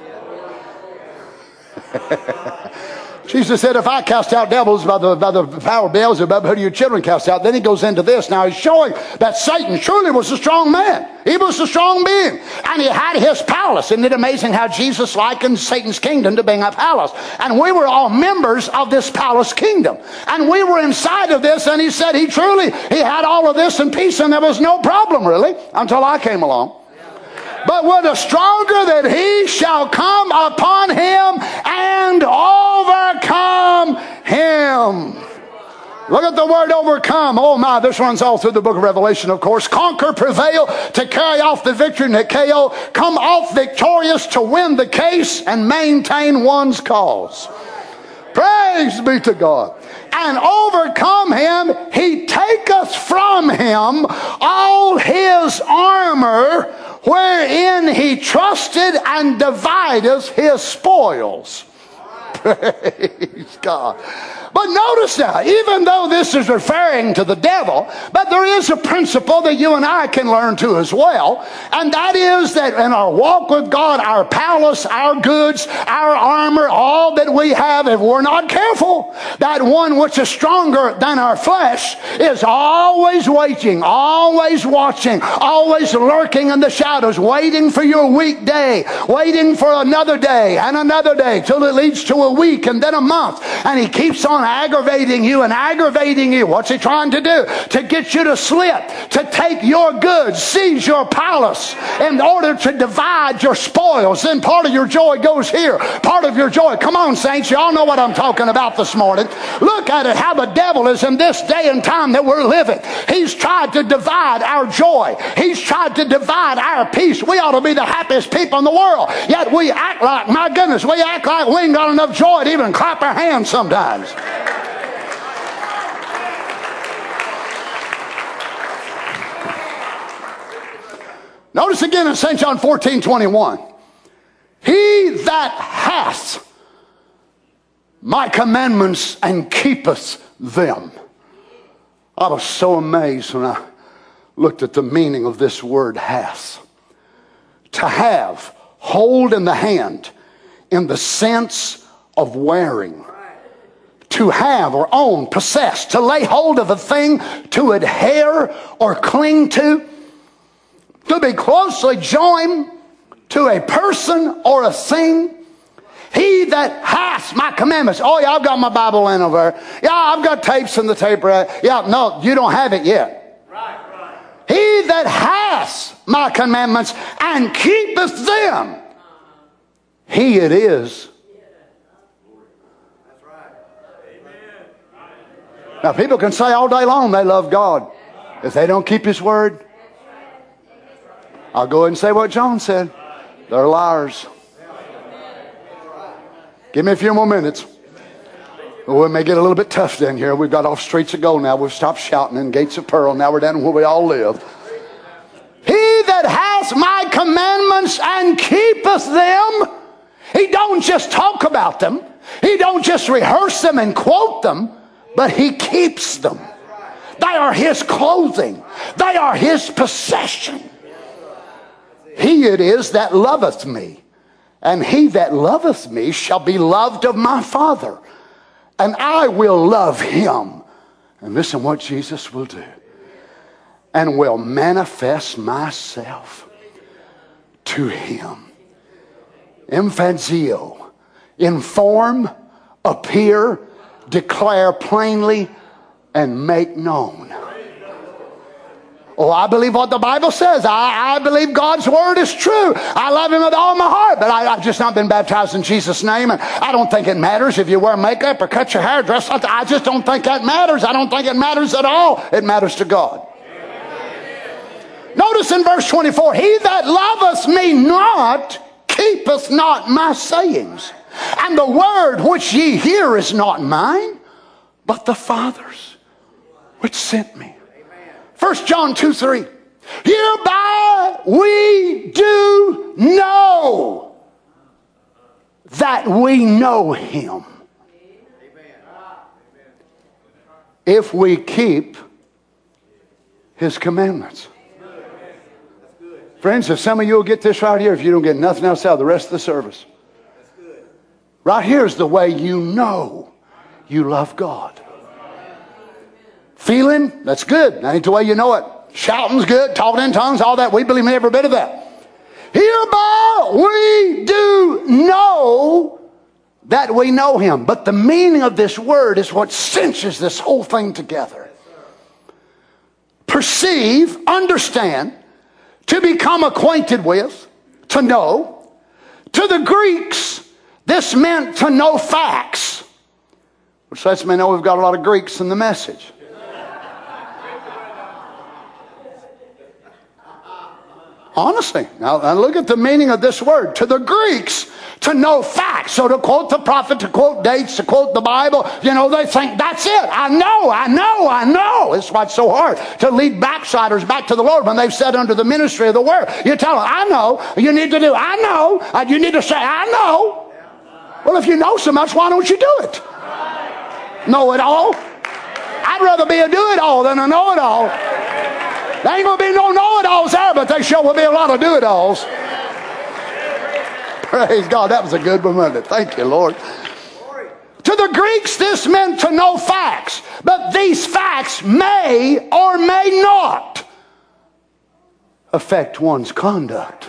Speaker 7: Jesus said, if I cast out devils by the, by the power of Beelzebub, who do your children cast out? Then he goes into this. Now he's showing that Satan truly was a strong man. He was a strong being. And he had his palace. Isn't it amazing how Jesus likened Satan's kingdom to being a palace? And we were all members of this palace kingdom. And we were inside of this, and he said he truly, he had all of this in peace, and there was no problem really, until I came along. But when a stronger than he shall come upon him and overcome him. Look at the word overcome. Oh my, this runs all through the book of Revelation, of course. Conquer, prevail, to carry off the victory, Nikeo. Come off victorious to win the case and maintain one's cause. Praise be to God. And overcome him, he taketh from him all his armor, wherein he trusted, and divideth his spoils. Praise God. But notice now, even though this is referring to the devil, but there is a principle that you and I can learn to as well. And that is that in our walk with God, our palace, our goods, our armor, all that we have, if we're not careful, that one which is stronger than our flesh is always waiting, always watching, always lurking in the shadows, waiting for your weekday, waiting for another day and another day till it leads to a week and then a month. And he keeps on aggravating you and aggravating you. What's he trying to do? To get you to slip, to take your goods, seize your palace in order to divide your spoils. Then part of your joy goes here. Part of your joy. Come on, saints. You all know what I'm talking about this morning. Look at it, how the devil is in this day and time that we're living. He's tried to divide our joy. He's tried to divide our peace. We ought to be the happiest people in the world. Yet we act like, my goodness, we act like we ain't got enough joy to even clap our hands sometimes. Notice again in Saint John fourteen twenty-one. He that hath my commandments and keepeth them. I was so amazed when I looked at the meaning of this word hath. To have, hold in the hand, in the sense of wearing. To have or own, possess, to lay hold of a thing, to adhere or cling to. To be closely joined to a person or a thing. He that hath my commandments. Oh yeah, I've got my Bible in over there. Yeah, I've got tapes in the tape right. Yeah, no, you don't have it yet. Right, right. He that hath my commandments and keepeth them. He it is. That's right. Amen. Now people can say all day long they love God. If they don't keep his word, I'll go ahead and say what John said. They're liars. Give me a few more minutes. Well, it may get a little bit tough down here. We've got off streets of gold now. We've stopped shouting in gates of pearl. Now we're down where we all live. He that has my commandments and keepeth them. He don't just talk about them. He don't just rehearse them and quote them, but he keeps them. They are his clothing. They are his possession. He it is that loveth me, and he that loveth me shall be loved of my Father, and I will love him. And listen what Jesus will do. And will manifest myself to him. Emphazio. Inform, appear, declare plainly, and make known. Oh, I believe what the Bible says. I, I believe God's word is true. I love him with all my heart, but I, I've just not been baptized in Jesus' name, and I don't think it matters if you wear makeup or cut your hair, dress like that. I just don't think that matters. I don't think it matters at all. It matters to God. Notice in verse twenty-four, he that loveth me not keepeth not my sayings. And the word which ye hear is not mine, but the Father's which sent me. First John two three. Hereby we do know that we know him, if we keep his commandments. Friends, if some of you will get this right here, if you don't get nothing else out of the rest of the service. Right here is the way you know you love God. Feeling, that's good. That ain't the way you know it. Shouting's good. Talking in tongues, all that. We believe in every bit of that. Hereby we do know that we know him. But the meaning of this word is what cinches this whole thing together. Perceive, understand, to become acquainted with, to know. To the Greeks, this meant to know facts. Which lets me know we've got a lot of Greeks in the message. Honestly, now, now look at the meaning of this word. To the Greeks, to know facts. So to quote the prophet, to quote dates, to quote the Bible, you know, they think, that's it. I know, I know, I know. That's why it's so hard to lead backsliders back to the Lord when they've sat under the ministry of the word. You tell them, I know, you need to do, I know, uh, you need to say, I know. Well, if you know so much, why don't you do it? Know it all? I'd rather be a do-it-all than a know-it-all. There ain't going to be no know-it-alls there, but there sure will be a lot of do-it-alls. Praise God. That was a good one, wasn't it? Thank you, Lord. To the Greeks, this meant to know facts. But these facts may or may not affect one's conduct.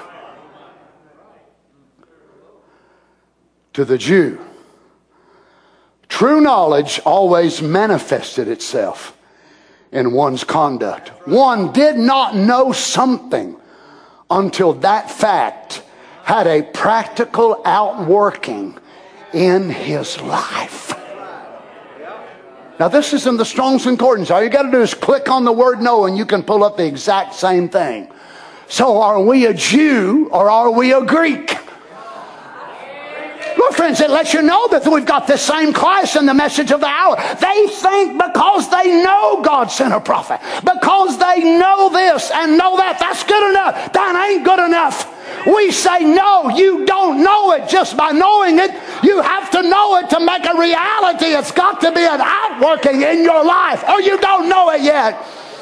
Speaker 7: To the Jew, true knowledge always manifested itself in one's conduct. One did not know something until that fact had a practical outworking in his life. Now this is in the Strong's Concordance. All you got to do is click on the word know and you can pull up the exact same thing. So are we a Jew or are we a Greek? Well, friends, it lets you know that we've got the same class in the message of the hour. They think because they know God sent a prophet, because they know this and know that, that's good enough. That ain't good enough. We say, no, you don't know it just by knowing it. You have to know it to make a reality. It's got to be an outworking in your life, or you don't know it yet.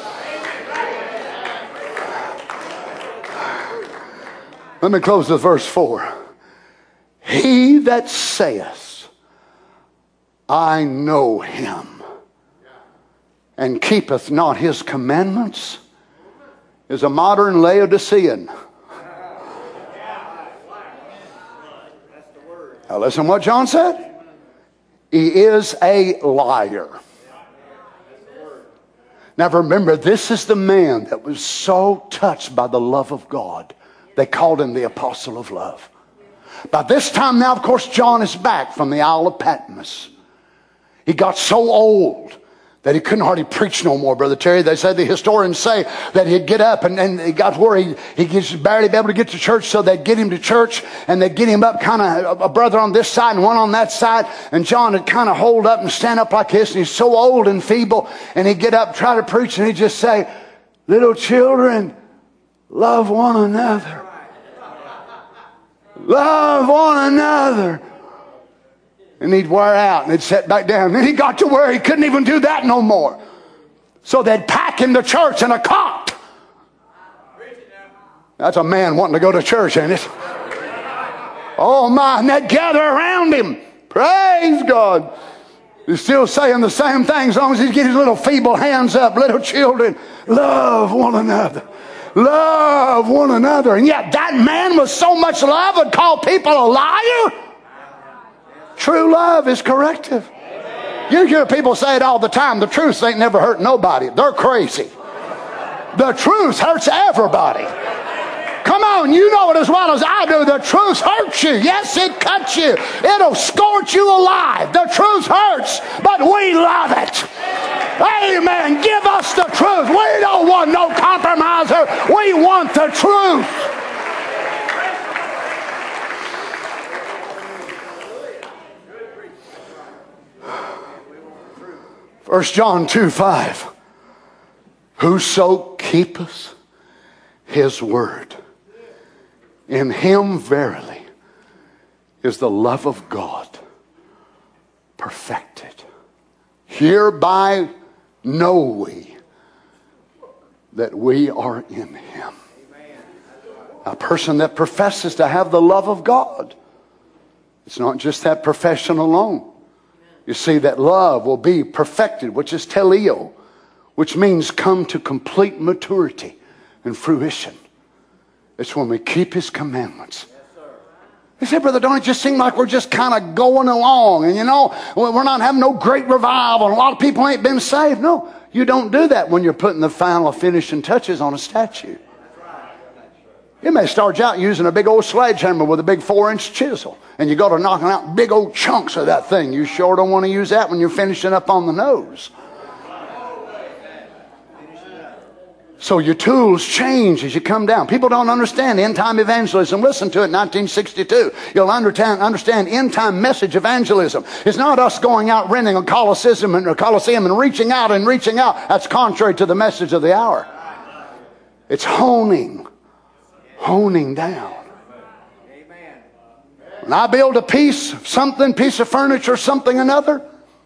Speaker 7: Let me close with verse four. He that saith, I know him, and keepeth not his commandments, is a modern Laodicean. Now listen to what John said. He is a liar. Now remember, this is the man that was so touched by the love of God. They called him the Apostle of Love. By this time now, of course, John is back from the Isle of Patmos. He got so old that he couldn't hardly preach no more, Brother Terry. They say, the historians say that he'd get up and, and he got where he, he could barely be able to get to church, so they'd get him to church and they'd get him up kind of a brother on this side and one on that side. And John would kind of hold up and stand up like this, and he's so old and feeble, and he'd get up, try to preach, and he'd just say, little children, love one another. Love one another. And he'd wear out and he'd sit back down. And then he got to where he couldn't even do that no more. So they'd pack him to church in a cot. That's a man wanting to go to church, ain't it? Oh my, and they'd gather around him. Praise God. He's still saying the same thing as long as he gets his little feeble hands up. Little children, love one another. Love one another. And yet that man with so much love would call people a liar. True love is corrective. You hear people say it all the time. The truth ain't never hurt nobody. They're crazy. The truth hurts everybody. Come on, you know it as well as I do. The truth hurts you. Yes, it cuts you. It'll scorch you alive. The truth hurts, but we love it. Amen. Give us the truth. We don't want no compromiser. We want the truth. First John two five. Whoso keepeth his word, in him verily is the love of God perfected. Hereby know we that we are in him. A person that professes to have the love of God, it's not just that profession alone. You see, that love will be perfected, which is teleo, which means come to complete maturity and fruition. It's when we keep his commandments. You say, Brother, don't it just seem like we're just kind of going along? And you know, we're not having no great revival. And a lot of people ain't been saved. No, you don't do that when you're putting the final finishing touches on a statue. You may start out using a big old sledgehammer with a big four-inch chisel. And you got to knocking out big old chunks of that thing. You sure don't want to use that when you're finishing up on the nose. So your tools change as you come down. People don't understand end-time evangelism. Listen to it, nineteen sixty-two. You'll understand, understand end-time message evangelism. It's not us going out renting a coliseum and, a coliseum and reaching out and reaching out. That's contrary to the message of the hour. It's honing. Honing down. When I build a piece of something, piece of furniture, something another,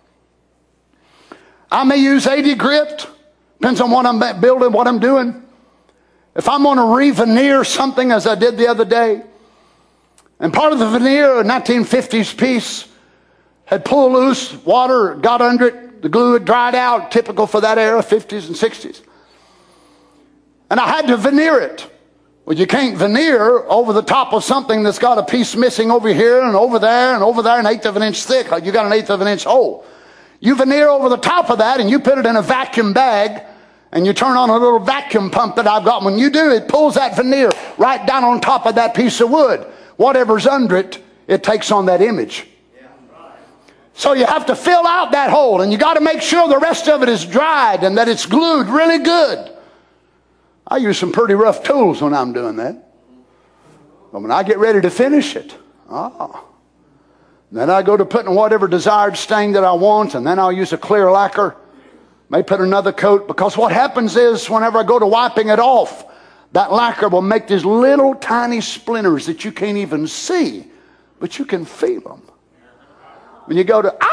Speaker 7: I may use eighty grit. Depends on what I'm building, what I'm doing. If I'm going to re-veneer something as I did the other day, and part of the veneer, a nineteen fifties piece, had pulled loose, water got under it, the glue had dried out, typical for that era, fifties and sixties. And I had to veneer it. Well, you can't veneer over the top of something that's got a piece missing over here and over there and over there, an eighth of an inch thick. Like you got an eighth of an inch hole. You veneer over the top of that and you put it in a vacuum bag and you turn on a little vacuum pump that I've got. When you do, it pulls that veneer right down on top of that piece of wood. Whatever's under it, it takes on that image. So you have to fill out that hole and you got to make sure the rest of it is dried and that it's glued really good. I use some pretty rough tools when I'm doing that. But when I get ready to finish it, ah, then I go to putting whatever desired stain that I want, and then I'll use a clear lacquer. May put another coat, because what happens is whenever I go to wiping it off, that lacquer will make these little tiny splinters that you can't even see, but you can feel them. When you go to, ah!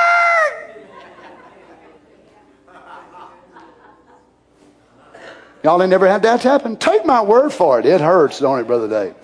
Speaker 7: Y'all ain't never had that happen? Take my word for it. It hurts, don't it, Brother Dave?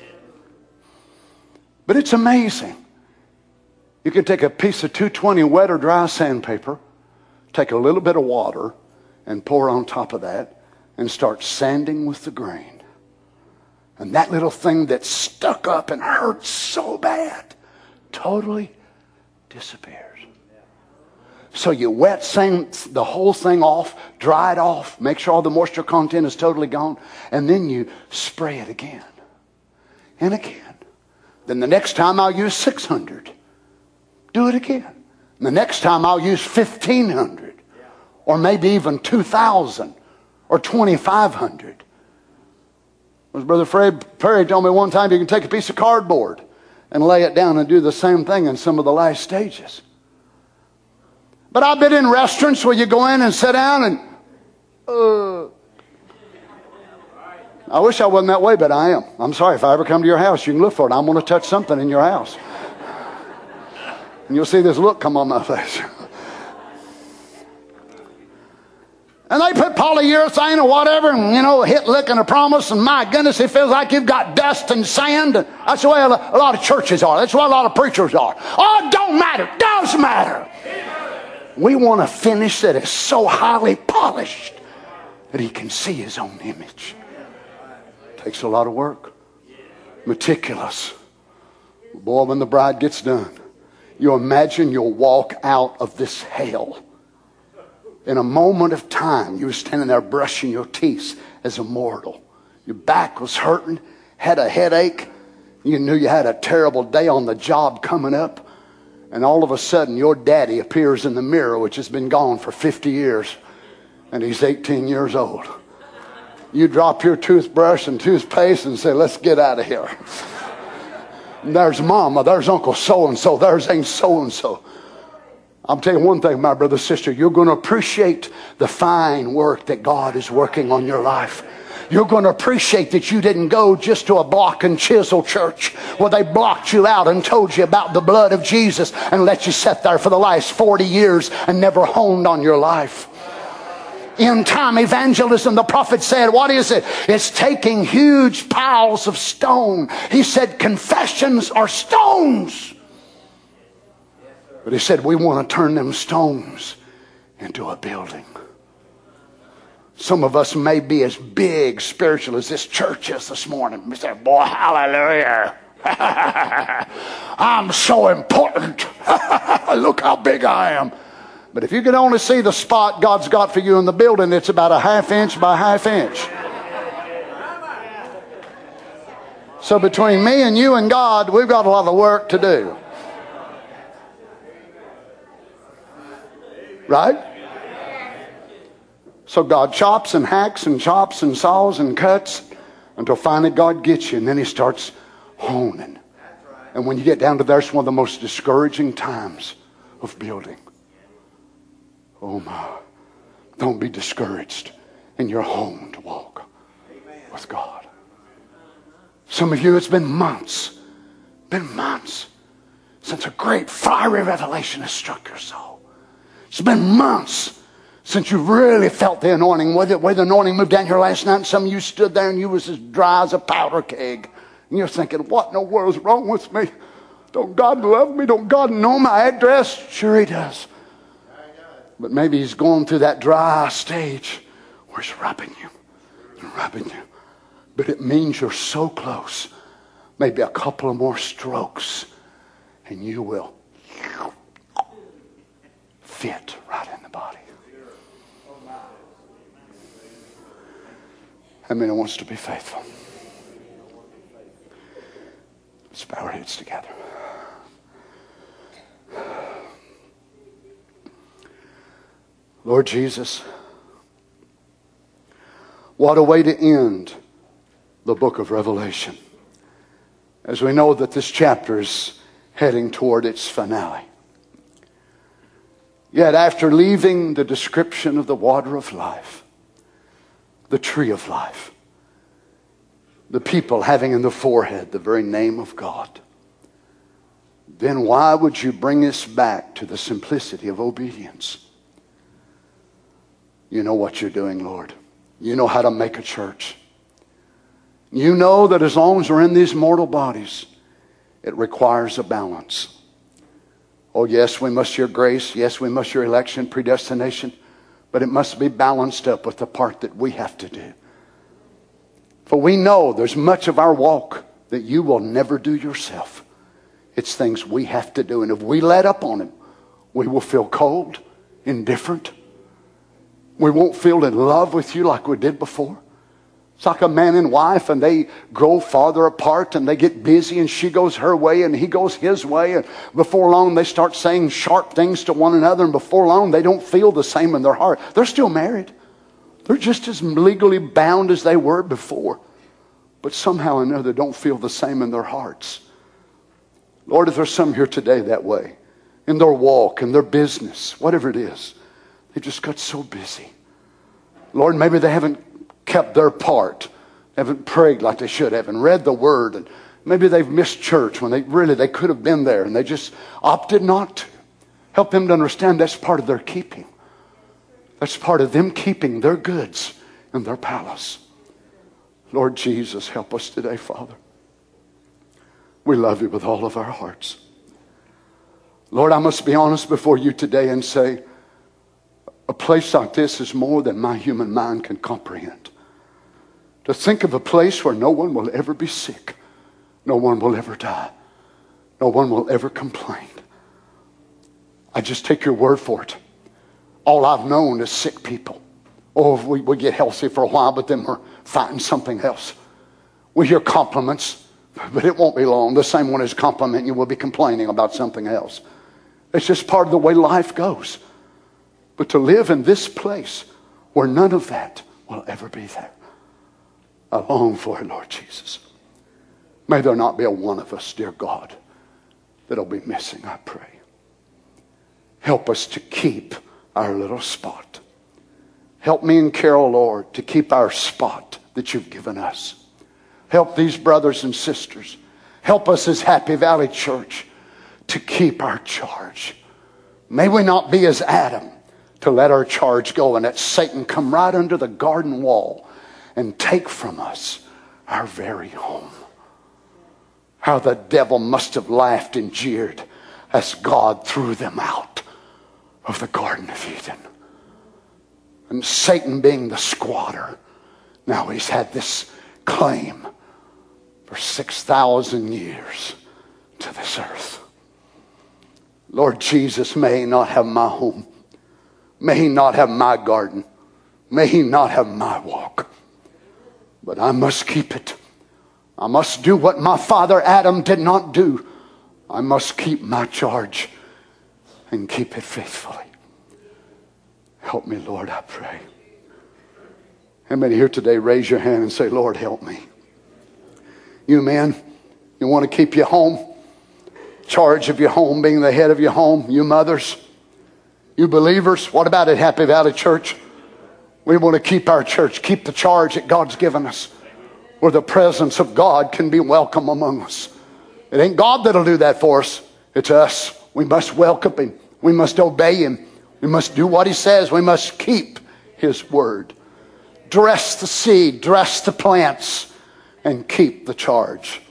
Speaker 7: But it's amazing. You can take a piece of two twenty wet or dry sandpaper, take a little bit of water, and pour on top of that, and start sanding with the grain. And that little thing that's stuck up and hurts so bad totally disappears. So you wet sand the whole thing off, dry it off, make sure all the moisture content is totally gone, and then you spray it again and again. Then the next time I'll use six hundred. Do it again. And the next time I'll use fifteen hundred or maybe even two thousand or twenty-five hundred. As Brother Fred Perry told me one time, you can take a piece of cardboard and lay it down and do the same thing in some of the last stages. But I've been in restaurants where you go in and sit down and, uh, I wish I wasn't that way, but I am. I'm sorry, if I ever come to your house, you can look for it. I'm going to touch something in your house. And you'll see this look come on my face. And they put polyurethane or whatever, and, you know, a hit lick and a promise, and my goodness, it feels like you've got dust and sand. And that's the way a lot of churches are. That's the way a lot of preachers are. Oh, it don't matter. It does matter. We want a finish that is so highly polished that he can see his own image. Takes a lot of work. Meticulous. Boy, when the bride gets done, You imagine you'll walk out of this hell. In a moment of time, you were standing there brushing your teeth as a mortal. Your back was hurting, had a headache. You knew you had a terrible day on the job coming up. And all of a sudden, your daddy appears in the mirror, which has been gone for fifty years. And he's eighteen years old. You drop your toothbrush and toothpaste and say, let's get out of here. And there's Mama, there's Uncle so-and-so, there's Aunt so-and-so. I'm telling you one thing, my brother, sister, you're going to appreciate the fine work that God is working on your life. You're going to appreciate that you didn't go just to a block and chisel church where they blocked you out and told you about the blood of Jesus and let you sit there for the last forty years and never honed on your life. End time evangelism, the prophet said, what is it? It's taking huge piles of stone. He said confessions are stones. But he said we want to turn them stones into a building. Some of us may be as big spiritual as this church is this morning. We say, boy, hallelujah. I'm so important. Look how big I am. But if you can only see the spot God's got for you in the building, it's about a half inch by half inch. So between me and you and God, we've got a lot of work to do. Right? So God chops and hacks and chops and saws and cuts until finally God gets you, and then he starts honing. And when you get down to there, it's one of the most discouraging times of building. Oh my, don't be discouraged in your honed walk with God. Some of you, it's been months, been months since a great fiery revelation has struck your soul. It's been months since you really felt the anointing. Whether, whether the anointing moved down here last night and some of you stood there and you was as dry as a powder keg. And you're thinking, what in the world is wrong with me? Don't God love me? Don't God know my address? Sure he does. But maybe he's going through that dry stage where he's rubbing you and rubbing you. But it means you're so close. Maybe a couple of more strokes and you will fit right in the body. How many wants to be faithful? Let's bow our heads together. Lord Jesus, what a way to end the book of Revelation, as we know that this chapter is heading toward its finale. Yet after leaving the description of the water of life, the tree of life, the people having in the forehead the very name of God, then why would you bring us back to the simplicity of obedience? You know what you're doing, Lord. You know how to make a church. You know that as long as we're in these mortal bodies, it requires a balance. Oh, yes, we must your grace. Yes, we must your election, predestination. But it must be balanced up with the part that we have to do. For we know there's much of our walk that you will never do yourself. It's things we have to do. And if we let up on him, we will feel cold, indifferent. We won't feel in love with you like we did before. It's like a man and wife, and they grow farther apart and they get busy, and she goes her way and he goes his way, and before long they start saying sharp things to one another, and before long they don't feel the same in their heart. They're still married. They're just as legally bound as they were before, but somehow or another don't feel the same in their hearts. Lord, if there's some here today that way, in their walk, in their business, whatever it is, they just got so busy. Lord, maybe they haven't kept their part, haven't prayed like they should have, and read the word, and maybe they've missed church when they really they could have been there, and they just opted not to. Help them to understand that's part of their keeping. That's part of them keeping their goods in their palace. Lord Jesus, help us today, Father. We love you with all of our hearts. Lord, I must be honest before you today and say, a place like this is more than my human mind can comprehend. To think of a place where no one will ever be sick, no one will ever die, no one will ever complain. I just take your word for it. All I've known is sick people. Oh, we, we get healthy for a while, but then we're fighting something else. We hear compliments, but it won't be long. The same one as complimenting you will be complaining about something else. It's just part of the way life goes. But to live in this place where none of that will ever be there, I long for it, Lord Jesus. May there not be a one of us, dear God, that'll be missing, I pray. Help us to keep our little spot. Help me and Carol, Lord, to keep our spot that you've given us. Help these brothers and sisters. Help us as Happy Valley Church to keep our charge. May we not be as Adam to let our charge go and let Satan come right under the garden wall and take from us our very home. How the devil must have laughed and jeered as God threw them out of the Garden of Eden. And Satan being the squatter, now he's had this claim for six thousand years to this earth. Lord Jesus, may he not have my home. May he not have my garden. May he not have my walk. But I must keep it. I must do what my father Adam did not do. I must keep my charge and keep it faithfully. Help me, Lord, I pray. How many here today raise your hand and say, Lord, help me? You men, you want to keep your home, charge of your home, being the head of your home. You mothers, you believers, what about at Happy Valley Church? We want to keep our church, keep the charge that God's given us, where the presence of God can be welcome among us. It ain't God that'll do that for us. It's us. We must welcome him. We must obey him. We must do what he says. We must keep his word. Dress the seed, dress the plants, and keep the charge.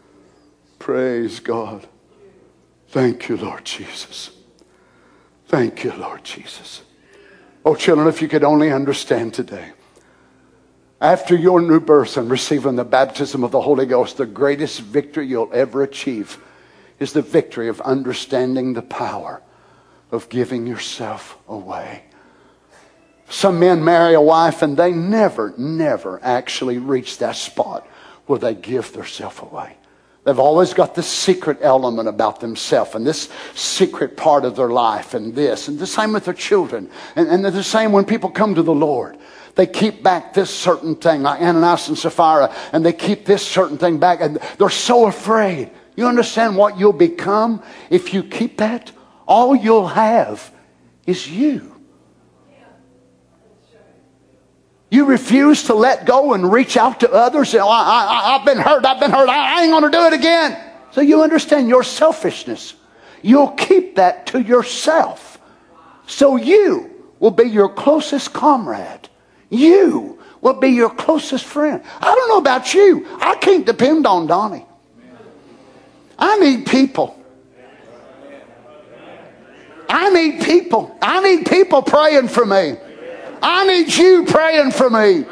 Speaker 7: Praise God. Thank you, Lord Jesus. Thank you, Lord Jesus. Oh, children, if you could only understand today. After your new birth and receiving the baptism of the Holy Ghost, the greatest victory you'll ever achieve is the victory of understanding the power of giving yourself away. Some men marry a wife and they never, never actually reach that spot where they give themselves away. They've always got this secret element about themselves and this secret part of their life and this. And the same with their children. And, and the same when people come to the Lord. They keep back this certain thing, like Ananias and Sapphira, and they keep this certain thing back. And they're so afraid. You understand what you'll become if you keep that? All you'll have is you. You refuse to let go and reach out to others. Oh, I, I, I've been hurt. I've been hurt. I, I ain't going to do it again. So you understand your selfishness. You'll keep that to yourself. So you will be your closest comrade. You will be your closest friend. I don't know about you. I can't depend on Donnie. I need people. I need people. I need people praying for me. I need you praying for me.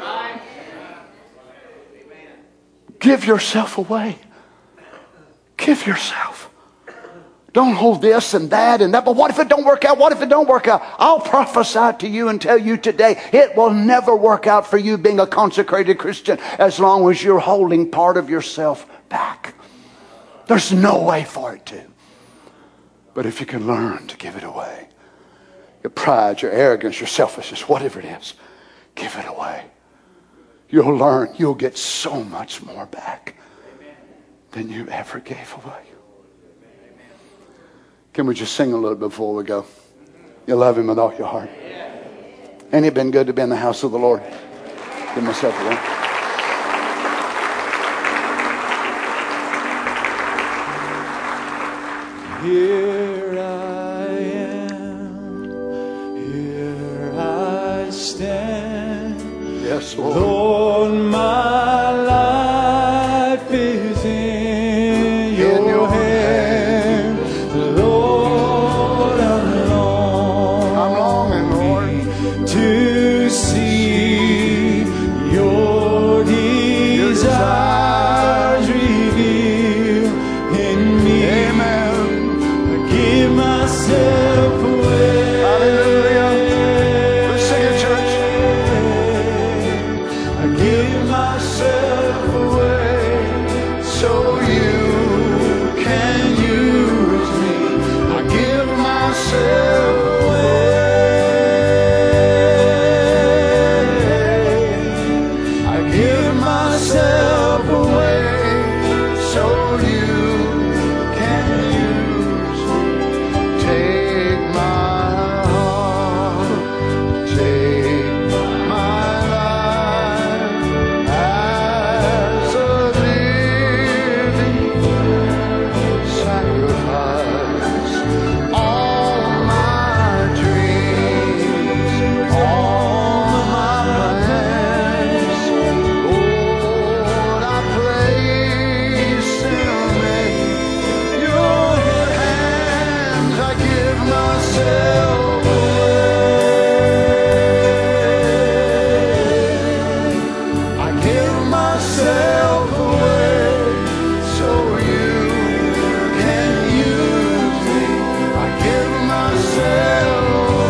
Speaker 7: Give yourself away. Give yourself. Don't hold this and that and that. But what if it don't work out? What if it don't work out? I'll prophesy to you and tell you today, it will never work out for you being a consecrated Christian as long as you're holding part of yourself back. There's no way for it to. But if you can learn to give it away, your pride, your arrogance, your selfishness, whatever it is, give it away. You'll learn, you'll get so much more back than you ever gave away. Can we just sing a little before we go? You love him with all your heart. Ain't it been good to be in the house of the Lord? Give myself a one.
Speaker 3: Here I am, here I stand.
Speaker 7: Yes, Lord.
Speaker 3: Lord, my life is in your,
Speaker 7: In your
Speaker 3: hand. Lord, I'm longing,
Speaker 7: I'm longing, Lord,
Speaker 3: to see your myself away so you can use me. I give myself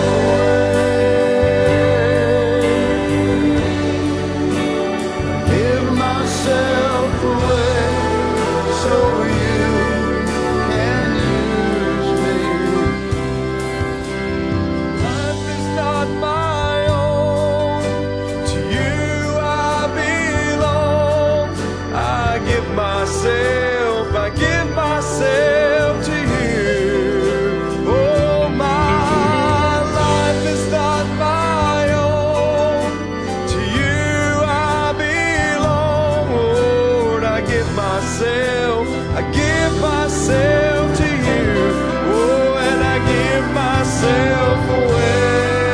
Speaker 3: myself, I give myself to you. Oh, my life is not my own. To you I belong. Lord, I give myself, I give myself to you. Oh, and I give myself away.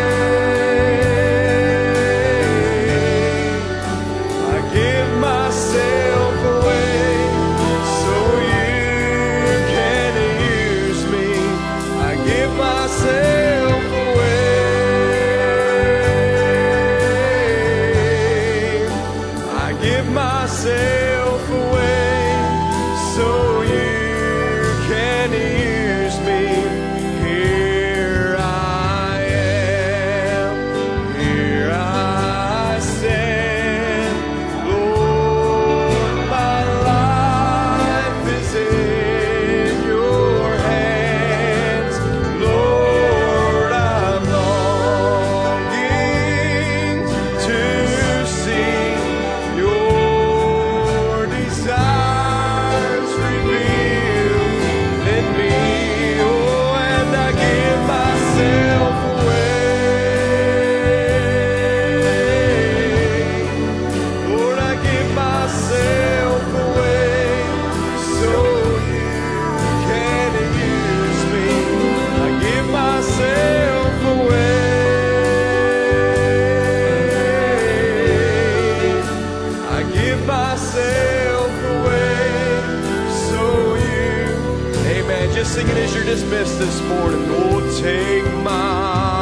Speaker 3: I give myself away. Myself away, I give myself away so you can use me. Here I am, here I stand, Lord, my life is in your hands. Lord, I'm longing to see your desires revealed in me. Oh, and I give myself away. Lord, I give myself away so you can use me. I give myself away. I give myself away so you. Amen. Just sing it as you're dismissed this morning. Oh, take my